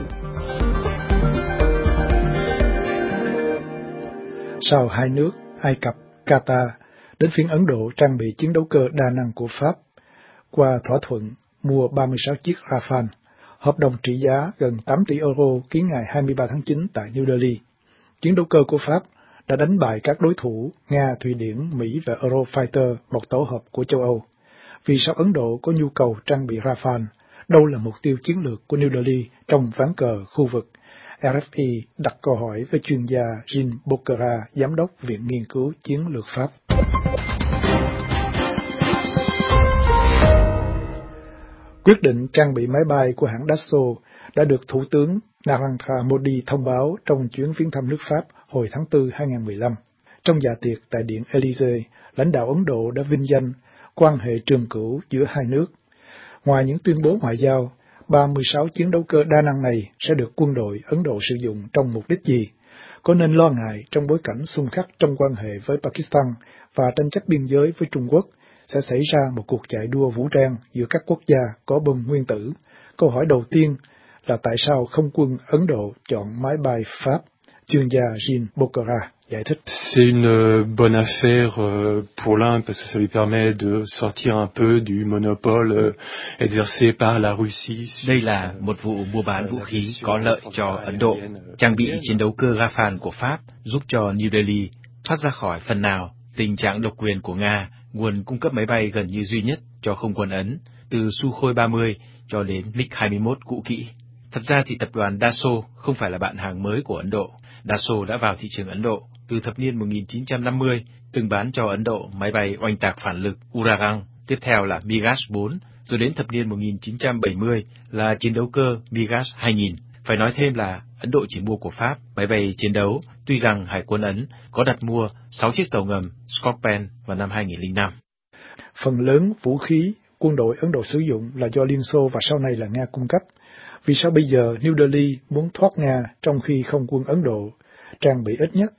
Sau hai nước Ai Cập, Qatar, đến phiên Ấn Độ trang bị chiến đấu cơ đa năng của Pháp qua thỏa thuận mua 36 chiếc Rafale. Hợp đồng trị giá gần 8 tỷ euro ký ngày 23 tháng 9 tại New Delhi. Chiến đấu cơ của Pháp đã đánh bại các đối thủ Nga, Thụy Điển, Mỹ và Eurofighter, một tổ hợp của châu Âu. Vì sao Ấn Độ có nhu cầu trang bị Rafale? Đâu là mục tiêu chiến lược của New Delhi trong ván cờ khu vực? RFI đặt câu hỏi với chuyên gia Jean Bocquera, Giám đốc Viện Nghiên cứu Chiến lược Pháp. Quyết định trang bị máy bay của hãng Dassault đã được Thủ tướng Narendra Modi thông báo trong chuyến viếng thăm nước Pháp hồi tháng 4 2015. Trong dạ tiệc tại Điện Élysée, lãnh đạo Ấn Độ đã vinh danh quan hệ trường cửu giữa hai nước. Ngoài những tuyên bố ngoại giao, 36 chiến đấu cơ đa năng này sẽ được quân đội Ấn Độ sử dụng trong mục đích gì? Có nên lo ngại trong bối cảnh xung khắc trong quan hệ với Pakistan và tranh chấp biên giới với Trung Quốc sẽ xảy ra một cuộc chạy đua vũ trang giữa các quốc gia có bom nguyên tử? Câu hỏi đầu tiên là tại sao không quân Ấn Độ chọn máy bay Pháp? Chuyên gia Jean Bocquera giải thích. C'est une bonne affaire pour l'Inde parce que ça lui permet de sortir un peu du monopole exercé par la Russie. Đây là một vụ mua bán vũ khí có lợi cho Ấn Độ. Trang bị chiến đấu cơ Rafale của Pháp giúp cho New Delhi thoát ra khỏi phần nào tình trạng độc quyền của Nga, nguồn cung cấp máy bay gần như duy nhất cho không quân Ấn, từ Sukhoi 30 cho đến MiG-21 cũ kỹ. Thật ra thì tập đoàn Dassault không phải là bạn hàng mới của Ấn Độ. Dassault đã vào thị trường Ấn Độ từ thập niên 1950, từng bán cho Ấn Độ máy bay oanh tạc phản lực Uragan, tiếp theo là MiG-4, rồi đến thập niên 1970 là chiến đấu cơ MiG-2000. Phải nói thêm là Ấn Độ chỉ mua của Pháp máy bay chiến đấu, tuy rằng Hải quân Ấn có đặt mua 6 chiếc tàu ngầm Scorpion vào năm 2005. Phần lớn vũ khí quân đội Ấn Độ sử dụng là do Liên Xô và sau này là Nga cung cấp. Vì sao bây giờ New Delhi muốn thoát Nga trong khi không quân Ấn Độ trang bị ít nhất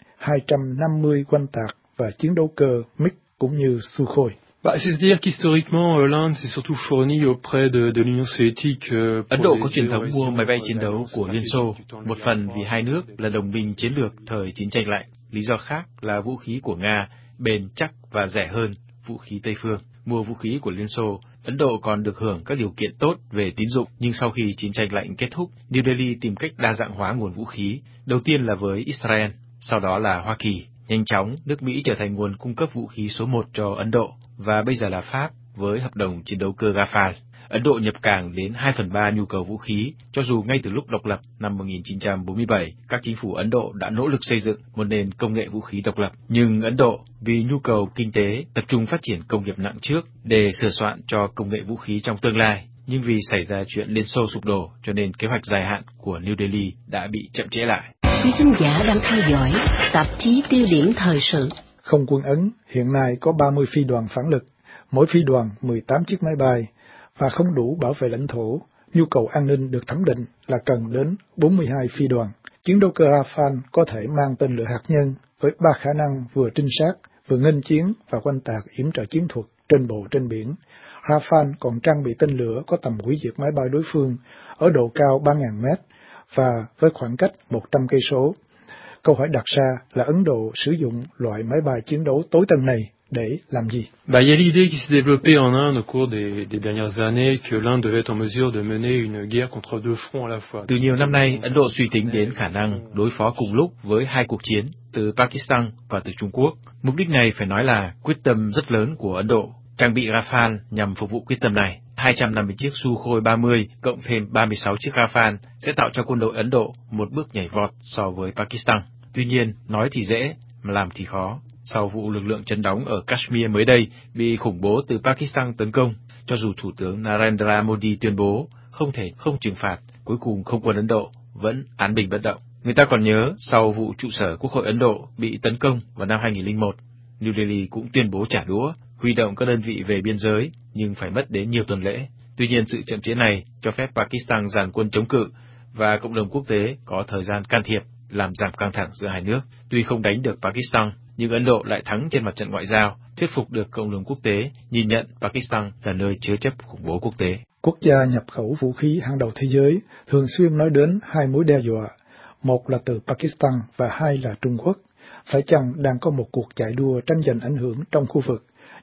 250 oanh tạc và chiến đấu cơ MiG cũng như Sukhoi? C'est-à-dire qu'historiquement, l'Inde s'est surtout fournie auprès de l'Union soviétique. Ấn Độ có truyền thống mua máy bay chiến đấu của Liên Xô, một phần vì hai nước là đồng minh chiến lược thời chiến tranh lạnh. Lý do khác là vũ khí của Nga bền chắc và rẻ hơn vũ khí Tây phương. Mua vũ khí của Liên Xô, Ấn Độ còn được hưởng các điều kiện tốt về tín dụng, nhưng sau khi chiến tranh lạnh kết thúc, New Delhi tìm cách đa dạng hóa nguồn vũ khí. Đầu tiên là với Israel, sau đó là Hoa Kỳ. Nhanh chóng, nước Mỹ trở thành nguồn cung cấp vũ khí số 1 cho Ấn Độ, và bây giờ là Pháp với hợp đồng chiến đấu cơ Rafale. Ấn Độ nhập cảng đến 2/3 nhu cầu vũ khí, cho dù ngay từ lúc độc lập năm 1947, các chính phủ Ấn Độ đã nỗ lực xây dựng một nền công nghệ vũ khí độc lập. Nhưng Ấn Độ, vì nhu cầu kinh tế, tập trung phát triển công nghiệp nặng trước để sửa soạn cho công nghệ vũ khí trong tương lai. Nhưng vì xảy ra chuyện Liên Xô sụp đổ, cho nên kế hoạch dài hạn của New Delhi đã bị chậm trễ lại. Quý khán giả đang theo dõi tạp chí Tiêu điểm thời sự. Không quân Ấn hiện nay có 30 phi đoàn phản lực, mỗi phi đoàn 18 chiếc máy bay, và không đủ bảo vệ lãnh thổ. Nhu cầu an ninh được thẩm định là cần đến 42 phi đoàn. Chiến đấu cơ Rafale có thể mang tên lửa hạt nhân với 3 khả năng vừa trinh sát, vừa nghênh chiến và oanh tạc yểm trợ chiến thuật trên bộ trên biển. Rafale còn trang bị tên lửa có tầm hủy diệt máy bay đối phương ở độ cao 3.000 mét và với khoảng cách 100 cây số. Câu hỏi đặt ra là Ấn Độ sử dụng loại máy bay chiến đấu tối tân này để làm gì? Il y a l'idée qui s'est développée en Inde au cours des dernières années que l'Inde devait être en mesure de mener une guerre contre deux fronts à la fois. Từ nhiều năm nay, Ấn Độ suy tính đến khả năng đối phó cùng lúc với hai cuộc chiến từ Pakistan và từ Trung Quốc. Mục đích này phải nói là quyết tâm rất lớn của Ấn Độ. Trang bị Rafale nhằm phục vụ quyết tâm này. 250 chiếc Sukhoi 30 cộng thêm 36 chiếc Rafale sẽ tạo cho quân đội Ấn Độ một bước nhảy vọt so với Pakistan. Tuy nhiên, nói thì dễ, mà làm thì khó. Sau vụ lực lượng trấn đóng ở Kashmir mới đây bị khủng bố từ Pakistan tấn công, cho dù Thủ tướng Narendra Modi tuyên bố không thể không trừng phạt, cuối cùng không quân Ấn Độ vẫn án bình bất động. Người ta còn nhớ sau vụ trụ sở Quốc hội Ấn Độ bị tấn công vào năm 2001, New Delhi cũng tuyên bố trả đũa, huy động các đơn vị về biên giới nhưng phải mất đến nhiều tuần lễ. Tuy nhiên sự chậm trễ này cho phép Pakistan dàn quân chống cự và cộng đồng quốc tế có thời gian can thiệp làm giảm căng thẳng giữa hai nước. Tuy không đánh được Pakistan, nhưng Ấn Độ lại thắng trên mặt trận ngoại giao, thuyết phục được cộng đồng quốc tế nhìn nhận Pakistan là nơi chứa chấp khủng bố quốc tế. Quốc gia nhập khẩu vũ khí hàng đầu thế giới thường xuyên nói đến hai mối đe dọa, một là từ Pakistan và hai là Trung Quốc. Phải chăng đang có một cuộc chạy đua tranh giành ảnh hưởng trong khu vực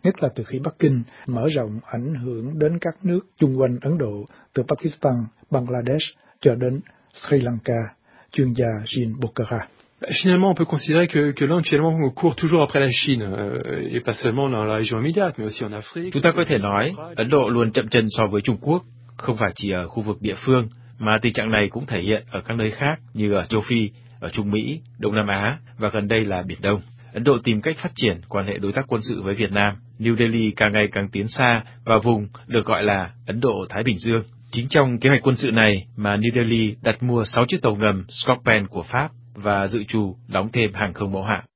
nhất là từ khi Bắc Kinh mở rộng ảnh hưởng đến các nước chung quanh Ấn Độ, từ Pakistan, Bangladesh cho đến Sri Lanka, chuyên gia Jean Bokara. Finalement, on peut considérer que l'Inde actuellement court toujours après la Chine, et pas seulement dans la région immédiate, mais aussi en Afrique. Chúng ta có thể nói Ấn Độ luôn chậm chân so với Trung Quốc, không phải chỉ ở khu vực địa phương, mà tình trạng này cũng thể hiện ở các nơi khác như ở châu Phi, ở Trung Mỹ, Đông Nam Á và gần đây là Biển Đông. Ấn Độ tìm cách phát triển quan hệ đối tác quân sự với Việt Nam. New Delhi càng ngày càng tiến xa vào vùng được gọi là Ấn Độ-Thái Bình Dương. Chính trong kế hoạch quân sự này mà New Delhi đặt mua 6 chiếc tàu ngầm Scorpion của Pháp và dự trù đóng thêm hàng không mẫu hạm.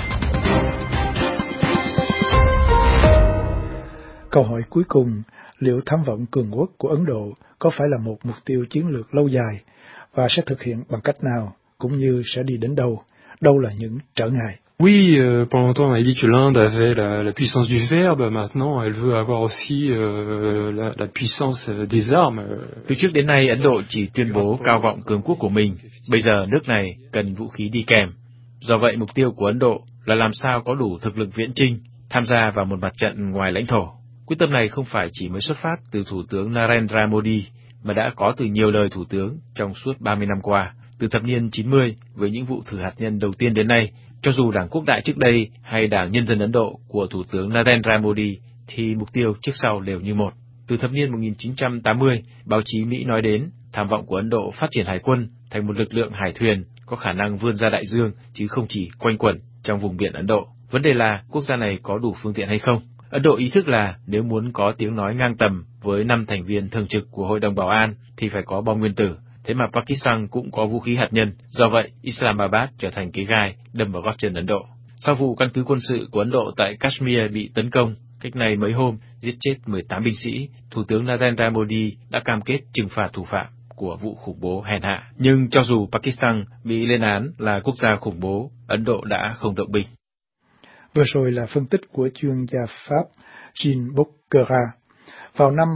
Câu hỏi cuối cùng, liệu tham vọng cường quốc của Ấn Độ có phải là một mục tiêu chiến lược lâu dài và sẽ thực hiện bằng cách nào, cũng như sẽ đi đến đâu? Đâu là những trở ngại? Oui, pendant longtemps on a dit que l'Inde avait la puissance du verbe, maintenant elle veut avoir aussi la puissance des armes. Từ trước đến nay Ấn Độ chỉ tuyên bố cao vọng cường quốc của mình, bây giờ nước này cần vũ khí đi kèm. Do vậy mục tiêu của Ấn Độ là làm sao có đủ thực lực viễn chinh, tham gia vào một mặt trận ngoài lãnh thổ. Quyết tâm này không phải chỉ mới xuất phát từ Thủ tướng Narendra Modi, mà đã có từ nhiều lời Thủ tướng trong suốt 30 năm qua. Từ thập niên 90 với những vụ thử hạt nhân đầu tiên đến nay, cho dù Đảng Quốc đại trước đây hay Đảng Nhân dân Ấn Độ của Thủ tướng Narendra Modi thì mục tiêu trước sau đều như một. Từ thập niên 1980, báo chí Mỹ nói đến tham vọng của Ấn Độ phát triển hải quân thành một lực lượng hải thuyền có khả năng vươn ra đại dương chứ không chỉ quanh quẩn trong vùng biển Ấn Độ. Vấn đề là quốc gia này có đủ phương tiện hay không? Ấn Độ ý thức là nếu muốn có tiếng nói ngang tầm với 5 thành viên thường trực của Hội đồng Bảo an thì phải có bom nguyên tử. Thế mà Pakistan cũng có vũ khí hạt nhân, do vậy Islamabad trở thành cái gai đâm vào gót chân Ấn Độ. Sau vụ căn cứ quân sự của Ấn Độ tại Kashmir bị tấn công, cách này mấy hôm giết chết 18 binh sĩ, Thủ tướng Narendra Modi đã cam kết trừng phạt thủ phạm của vụ khủng bố hèn hạ. Nhưng cho dù Pakistan bị lên án là quốc gia khủng bố, Ấn Độ đã không động binh. Vừa rồi là phân tích của chuyên gia Pháp Jean Bokara. Vào năm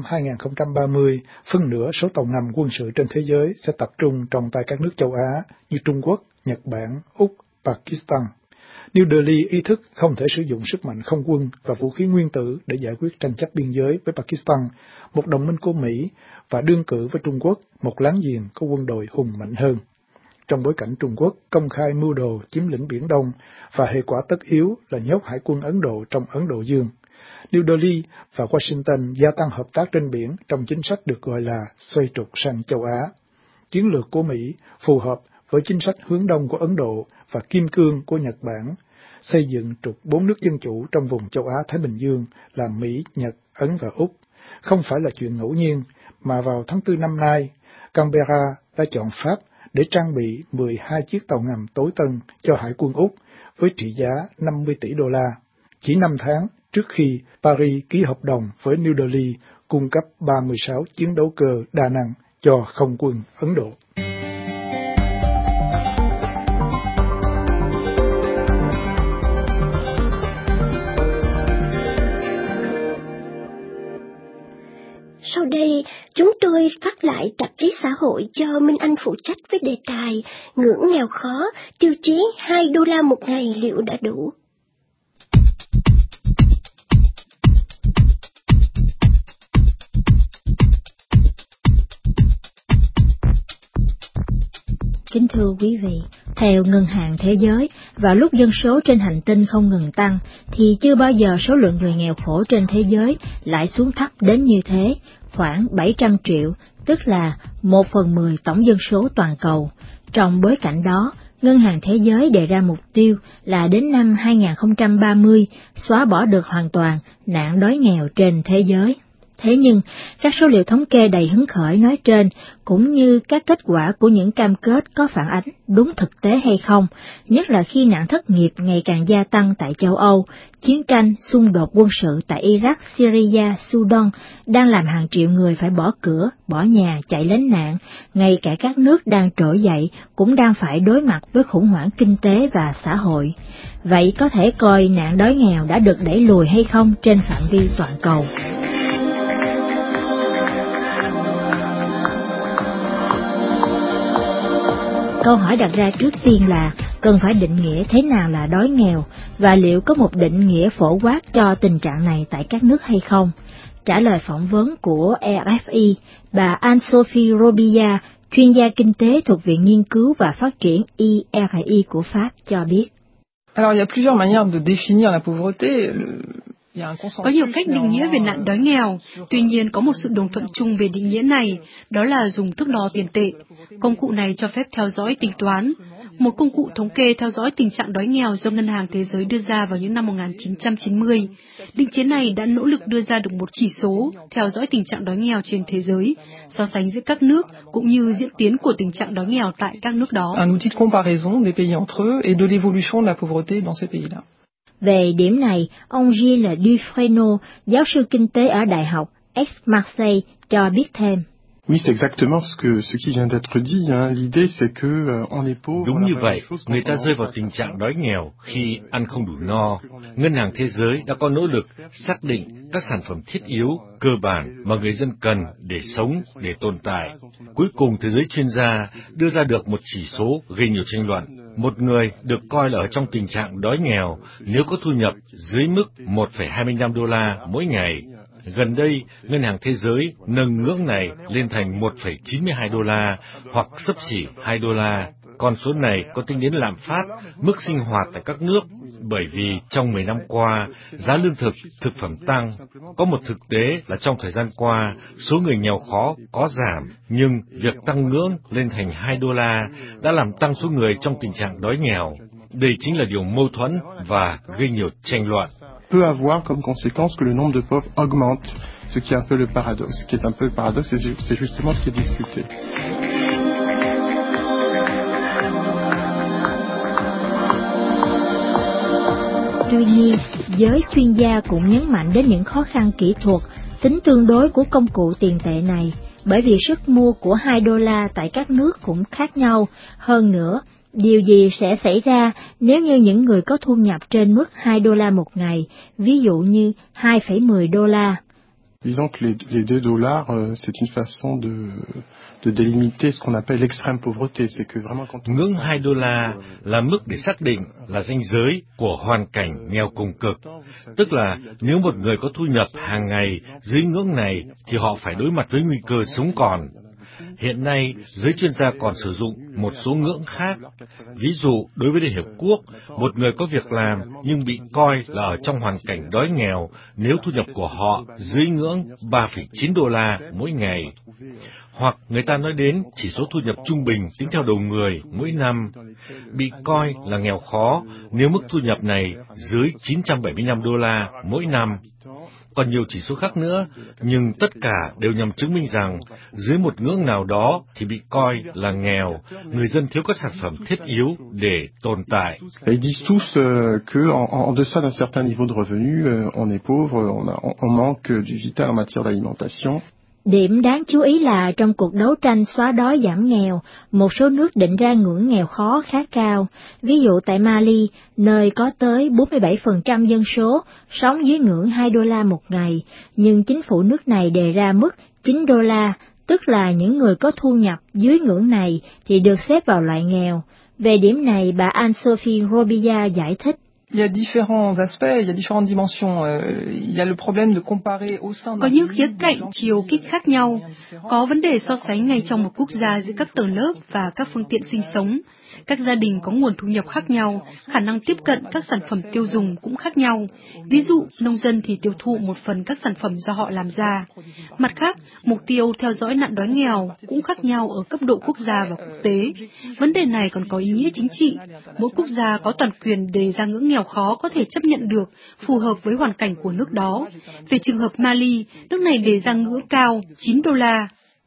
2030, phân nửa số tàu ngầm quân sự trên thế giới sẽ tập trung trong tay các nước châu Á như Trung Quốc, Nhật Bản, Úc, Pakistan. New Delhi ý thức không thể sử dụng sức mạnh không quân và vũ khí nguyên tử để giải quyết tranh chấp biên giới với Pakistan, một đồng minh của Mỹ, và đương cử với Trung Quốc, một láng giềng có quân đội hùng mạnh hơn. Trong bối cảnh Trung Quốc công khai mưu đồ chiếm lĩnh Biển Đông và hệ quả tất yếu là nhốt hải quân Ấn Độ trong Ấn Độ Dương, New Delhi và Washington gia tăng hợp tác trên biển trong chính sách được gọi là xoay trục sang châu Á. Chiến lược của Mỹ phù hợp với chính sách hướng đông của Ấn Độ và kim cương của Nhật Bản, xây dựng trục 4 nước dân chủ trong vùng châu Á-Thái Bình Dương là Mỹ, Nhật, Ấn và Úc. Không phải là chuyện ngẫu nhiên, mà vào tháng 4 năm nay, Canberra đã chọn Pháp để trang bị 12 chiếc tàu ngầm tối tân cho Hải quân Úc với trị giá 50 tỷ đô la. Chỉ 5 tháng trước khi Paris ký hợp đồng với New Delhi cung cấp 36 chiến đấu cơ đa năng cho không quân Ấn Độ. Sau đây, chúng tôi phát lại tạp chí xã hội do Minh Anh phụ trách với đề tài Ngưỡng nghèo khó, tiêu chí 2 đô la một ngày liệu đã đủ. Kính thưa quý vị, theo Ngân hàng Thế giới, vào lúc dân số trên hành tinh không ngừng tăng, thì chưa bao giờ số lượng người nghèo khổ trên thế giới lại xuống thấp đến như thế, khoảng 700 triệu, tức là 1/10 tổng dân số toàn cầu. Trong bối cảnh đó, Ngân hàng Thế giới đề ra mục tiêu là đến năm 2030 xóa bỏ được hoàn toàn nạn đói nghèo trên thế giới. Thế nhưng, các số liệu thống kê đầy hứng khởi nói trên, cũng như các kết quả của những cam kết có phản ánh đúng thực tế hay không, nhất là khi nạn thất nghiệp ngày càng gia tăng tại châu Âu, chiến tranh, xung đột quân sự tại Iraq, Syria, Sudan đang làm hàng triệu người phải bỏ cửa, bỏ nhà, chạy lánh nạn, ngay cả các nước đang trỗi dậy cũng đang phải đối mặt với khủng hoảng kinh tế và xã hội. Vậy có thể coi nạn đói nghèo đã được đẩy lùi hay không trên phạm vi toàn cầu? Câu hỏi đặt ra trước tiên là cần phải định nghĩa thế nào là đói nghèo và liệu có một định nghĩa phổ quát cho tình trạng này tại các nước hay không? Trả lời phỏng vấn của RFI, bà Anne-Sophie Robillard, chuyên gia kinh tế thuộc Viện Nghiên cứu và Phát triển IRI của Pháp cho biết. Alors, il y a plusieurs manières de définir la pauvreté. Có nhiều cách định nghĩa về nạn đói nghèo, tuy nhiên có một sự đồng thuận chung về định nghĩa này, đó là dùng thước đo tiền tệ. Công cụ này cho phép theo dõi tính toán. Một công cụ thống kê theo dõi tình trạng đói nghèo do Ngân hàng Thế giới đưa ra vào những năm 1990. Định chế này đã nỗ lực đưa ra được một chỉ số theo dõi tình trạng đói nghèo trên thế giới, so sánh giữa các nước cũng như diễn tiến của tình trạng đói nghèo tại các nước đó. Un outil de comparaison des pays entre eux et de l'évolution de la pauvreté dans ces pays-là. Về điểm này, ông Gilles Dufresneau, giáo sư kinh tế ở Đại học Aix-Marseille, cho biết thêm. Oui, c'est exactement ce qui vient d'être dit. L'idée, c'est que on est pauvre. Đúng như vậy, người ta rơi vào tình trạng đói nghèo khi ăn không đủ no. Ngân hàng Thế giới đã có nỗ lực xác định các sản phẩm thiết yếu, cơ bản mà người dân cần để sống, để tồn tại. Cuối cùng, thế giới chuyên gia đưa ra được một chỉ số gây nhiều tranh luận. Một người được coi là ở trong tình trạng đói nghèo nếu có thu nhập dưới mức 1,25 đô la mỗi ngày. Gần đây, Ngân hàng Thế giới nâng ngưỡng này lên thành 1,92 đô la hoặc xấp xỉ 2 đô la. Con số này có tính đến lạm phát, mức sinh hoạt tại các nước, bởi vì trong 10 năm qua, giá lương thực, thực phẩm tăng. Có một thực tế là trong thời gian qua, số người nghèo khó có giảm, nhưng việc tăng ngưỡng lên thành 2 đô la đã làm tăng số người trong tình trạng đói nghèo. Đây chính là điều mâu thuẫn và gây nhiều tranh luận. Peut avoir comme conséquence que le nombre de pauvres augmente, ce qui est un peu le paradoxe. Ce qui est un peu le paradoxe, c'est justement ce qui est discuté. Tuy nhiên, giới chuyên gia cũng nhấn mạnh đến những khó khăn kỹ thuật, tính tương đối của công cụ tiền tệ này, bởi vì sức mua của 2 đô la tại các nước cũng khác nhau. Hơn nữa, điều gì sẽ xảy ra nếu như những người có thu nhập trên mức 2 đô la một ngày, ví dụ như 2,10 đô la? Disons que les 2 dollars, c'est une façon de délimiter ce qu'on appelle l'extrême pauvreté. C'est que vraiment quand ngưỡng 2 đô la là mức để xác định là ranh giới của hoàn cảnh nghèo cùng cực. Tức là nếu một người có thu nhập hàng ngày dưới ngưỡng này thì họ phải đối mặt với nguy cơ sống còn. Hiện nay, giới chuyên gia còn sử dụng một số ngưỡng khác. Ví dụ, đối với Liên Hiệp Quốc, một người có việc làm nhưng bị coi là ở trong hoàn cảnh đói nghèo nếu thu nhập của họ dưới ngưỡng 3,9 đô la mỗi ngày. Hoặc người ta nói đến chỉ số thu nhập trung bình tính theo đầu người mỗi năm, bị coi là nghèo khó nếu mức thu nhập này dưới 975 đô la mỗi năm. Còn nhiều chỉ số khác nữa, nhưng tất cả đều nhằm chứng minh rằng dưới một ngưỡng nào đó thì bị coi là nghèo, người dân thiếu các sản phẩm thiết yếu để tồn tại. Ils disent tous que en deçà d'un certain niveau de revenu, on est pauvre, on manque du vital en matière d'alimentation. Điểm đáng chú ý là trong cuộc đấu tranh xóa đói giảm nghèo, một số nước định ra ngưỡng nghèo khó khá cao. Ví dụ tại Mali, nơi có tới 47% dân số sống dưới ngưỡng 2 đô la một ngày, nhưng chính phủ nước này đề ra mức 9 đô la, tức là những người có thu nhập dưới ngưỡng này thì được xếp vào loại nghèo. Về điểm này, bà Anne-Sophie Robillard giải thích. Il y a différents aspects, il y a différentes dimensions. Il y a le problème de comparer au sein. Có những khía cạnh chiều kích khác nhau. Có vấn đề so sánh ngay trong một quốc gia giữa các tầng lớp và các phương tiện sinh sống. Các gia đình có nguồn thu nhập khác nhau, khả năng tiếp cận các sản phẩm tiêu dùng cũng khác nhau. Ví dụ, nông dân thì tiêu thụ một phần các sản phẩm do họ làm ra. Mặt khác, mục tiêu theo dõi nạn đói nghèo cũng khác nhau ở cấp độ quốc gia và quốc tế. Vấn đề này còn có ý nghĩa chính trị. Mỗi quốc gia có toàn quyền đề ra ngưỡng nghèo khó có thể chấp nhận được, phù hợp với hoàn cảnh của nước đó. Về trường hợp Mali, nước này đề ra ngưỡng cao 9 đô la.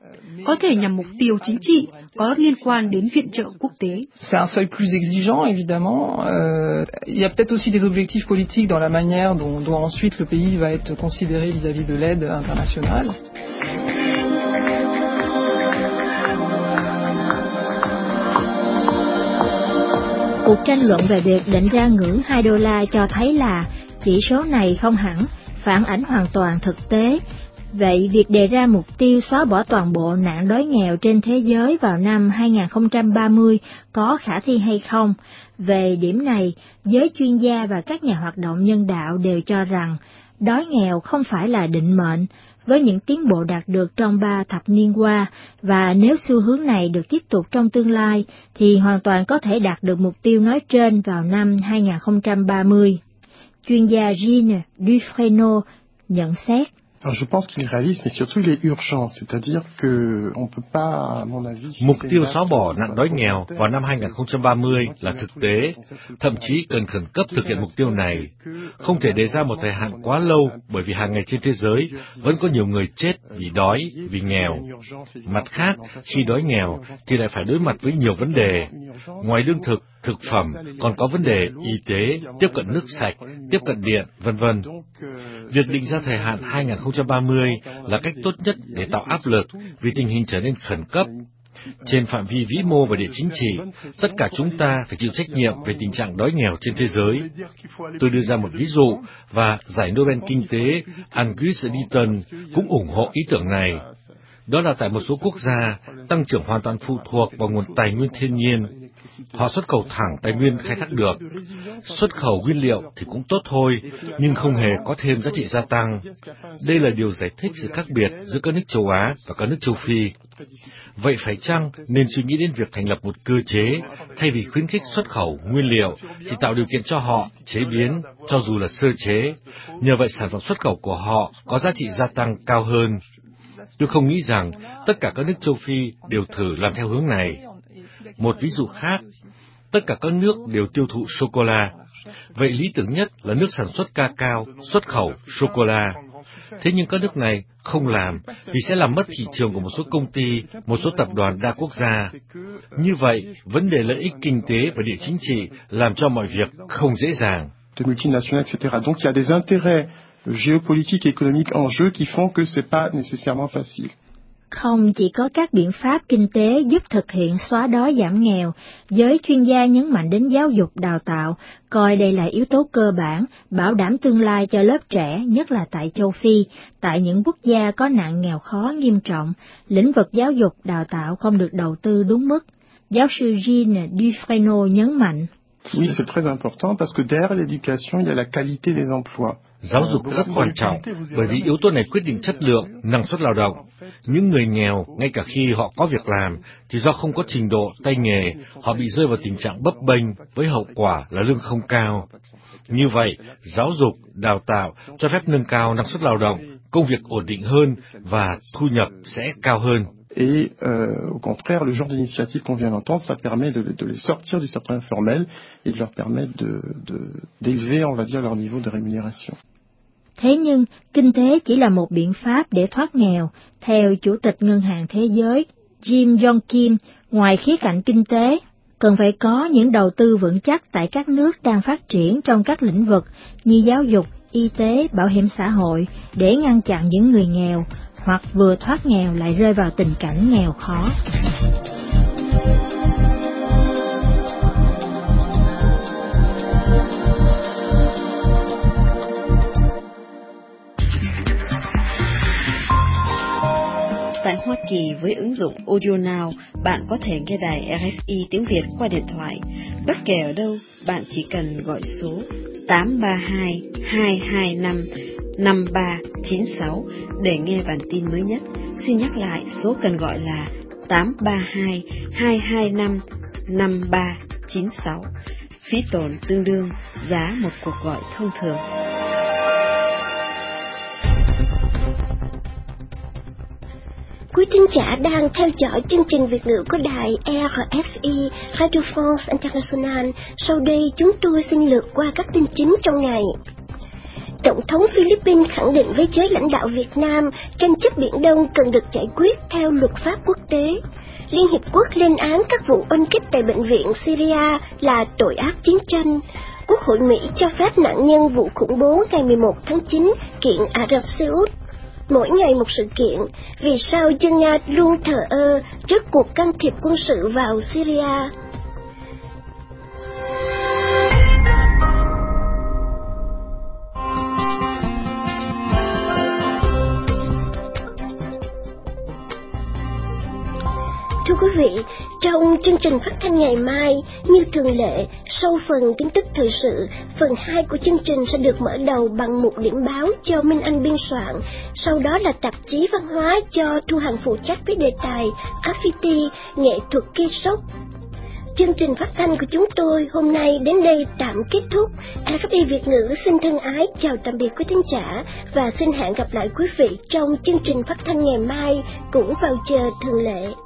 Có thể nhằm mục tiêu chính trị, có liên quan đến viện trợ quốc tế. C'est un seuil plus exigeant, évidemment. Il y a peut-être aussi des objectifs politiques dans la manière dont ensuite le pays va être considéré vis-à-vis de l'aide internationale. Cuộc tranh luận về việc định ra ngưỡng 2 đô la cho thấy là chỉ số này không hẳn phản ánh hoàn toàn thực tế. Vậy việc đề ra mục tiêu xóa bỏ toàn bộ nạn đói nghèo trên thế giới vào năm 2030 có khả thi hay không? Về điểm này, giới chuyên gia và các nhà hoạt động nhân đạo đều cho rằng đói nghèo không phải là định mệnh, với những tiến bộ đạt được trong 3 thập niên qua, và nếu xu hướng này được tiếp tục trong tương lai, thì hoàn toàn có thể đạt được mục tiêu nói trên vào năm 2030. Chuyên gia Jean Dufresneau nhận xét. Alors je pense qu'il est réaliste, mais surtout il est urgent, c'est-à-dire que on peut pas, à mon avis... Mục tiêu xóa bỏ nạn đói nghèo vào năm 2030 là thực tế, thậm chí cần khẩn cấp thực hiện mục tiêu này. Không thể đề ra một thời hạn quá lâu, bởi vì hàng ngày trên thế giới vẫn có nhiều người chết vì đói, vì nghèo. Mặt khác, khi đói nghèo thì lại phải đối mặt với nhiều vấn đề. Ngoài lương thực, thực phẩm, còn có vấn đề y tế, tiếp cận nước sạch, tiếp cận điện, vân vân. Việc định ra thời hạn 2030 là cách tốt nhất để tạo áp lực vì tình hình trở nên khẩn cấp. Trên phạm vi vĩ mô và địa chính trị, tất cả chúng ta phải chịu trách nhiệm về tình trạng đói nghèo trên thế giới. Tôi đưa ra một ví dụ, và giải Nobel Kinh tế Angus Deaton cũng ủng hộ ý tưởng này. Đó là tại một số quốc gia, tăng trưởng hoàn toàn phụ thuộc vào nguồn tài nguyên thiên nhiên. Họ xuất khẩu thẳng tài nguyên khai thác được. Xuất khẩu nguyên liệu thì cũng tốt thôi, nhưng không hề có thêm giá trị gia tăng. Đây là điều giải thích sự khác biệt giữa các nước châu Á và các nước châu Phi. Vậy phải chăng nên suy nghĩ đến việc thành lập một cơ chế, thay vì khuyến khích xuất khẩu nguyên liệu, thì tạo điều kiện cho họ chế biến, cho dù là sơ chế. Nhờ vậy sản phẩm xuất khẩu của họ có giá trị gia tăng cao hơn. Tôi không nghĩ rằng tất cả các nước châu Phi đều thử làm theo hướng này. Một ví dụ khác, tất cả các nước đều tiêu thụ sô-cô-la. Vậy lý tưởng nhất là nước sản xuất cacao, xuất khẩu sô-cô-la. Thế nhưng các nước này không làm vì sẽ làm mất thị trường của một số công ty, một số tập đoàn đa quốc gia. Như vậy, vấn đề lợi ích kinh tế và địa chính trị làm cho mọi việc không dễ dàng. De multinationales, etc. Donc il y a des intérêts géopolitiques et économiques en jeu qui font que c'est pas nécessairement facile. Không chỉ có các biện pháp kinh tế giúp thực hiện xóa đói giảm nghèo, giới chuyên gia nhấn mạnh đến giáo dục đào tạo, coi đây là yếu tố cơ bản, bảo đảm tương lai cho lớp trẻ, nhất là tại châu Phi, tại những quốc gia có nạn nghèo khó nghiêm trọng. Lĩnh vực giáo dục đào tạo không được đầu tư đúng mức. Giáo sư Jean Dufresneau nhấn mạnh. Oui, c'est très important parce que derrière l'éducation, il y a la qualité des emplois. Giáo dục rất quan trọng, bởi vì yếu tố này quyết định chất lượng, năng suất lao động. Những người nghèo, ngay cả khi họ có việc làm, thì do không có trình độ, tay nghề, họ bị rơi vào tình trạng bấp bênh, với hậu quả là lương không cao. Như vậy, giáo dục, đào tạo cho phép nâng cao năng suất lao động, công việc ổn định hơn và thu nhập sẽ cao hơn. Et au contraire, le genre d'initiative qu'on vient d'entendre, ça permet de les sortir du secteur informel et de leur permettre d'élever, on va dire, leur niveau de rémunération. Thế nhưng, kinh tế chỉ là một biện pháp để thoát nghèo. Theo Chủ tịch Ngân hàng Thế giới Jim Yong Kim, ngoài khía cạnh kinh tế, cần phải có những đầu tư vững chắc tại các nước đang phát triển trong các lĩnh vực như giáo dục, y tế, bảo hiểm xã hội để ngăn chặn những người nghèo, hoặc vừa thoát nghèo lại rơi vào tình cảnh nghèo khó. Tại Hoa Kỳ, với ứng dụng Audio Now, bạn có thể nghe đài RFI tiếng Việt qua điện thoại. Bất kể ở đâu, bạn chỉ cần gọi số 832-225-5396 để nghe bản tin mới nhất. Xin nhắc lại, số cần gọi là 832-225-5396. Phí tổn tương đương giá một cuộc gọi thông thường. Quý thính giả đang theo dõi chương trình Việt ngữ của đài RFI Radio France International. Sau đây chúng tôi xin lược qua các tin chính trong ngày. Tổng thống Philippines khẳng định với giới lãnh đạo Việt Nam tranh chấp Biển Đông cần được giải quyết theo luật pháp quốc tế. Liên Hiệp Quốc lên án các vụ oanh kích tại bệnh viện Syria là tội ác chiến tranh. Quốc hội Mỹ cho phép nạn nhân vụ khủng bố ngày 11 tháng 9 kiện Ả Rập Xê Út. Mỗi ngày một sự kiện, vì sao dân Nga luôn thờ ơ trước cuộc can thiệp quân sự vào Syria? Thưa quý vị, trong chương trình phát thanh ngày mai, như thường lệ, sau phần tin tức thời sự, phần 2 của chương trình sẽ được mở đầu bằng một điểm báo do Minh Anh biên soạn, sau đó là tạp chí văn hóa do Thu Hằng phụ trách với đề tài Graffiti, nghệ thuật gây sốc. Chương trình phát thanh của chúng tôi hôm nay đến đây tạm kết thúc. RFI Việt ngữ xin thân ái chào tạm biệt quý thính giả và xin hẹn gặp lại quý vị trong chương trình phát thanh ngày mai cũng vào giờ thường lệ.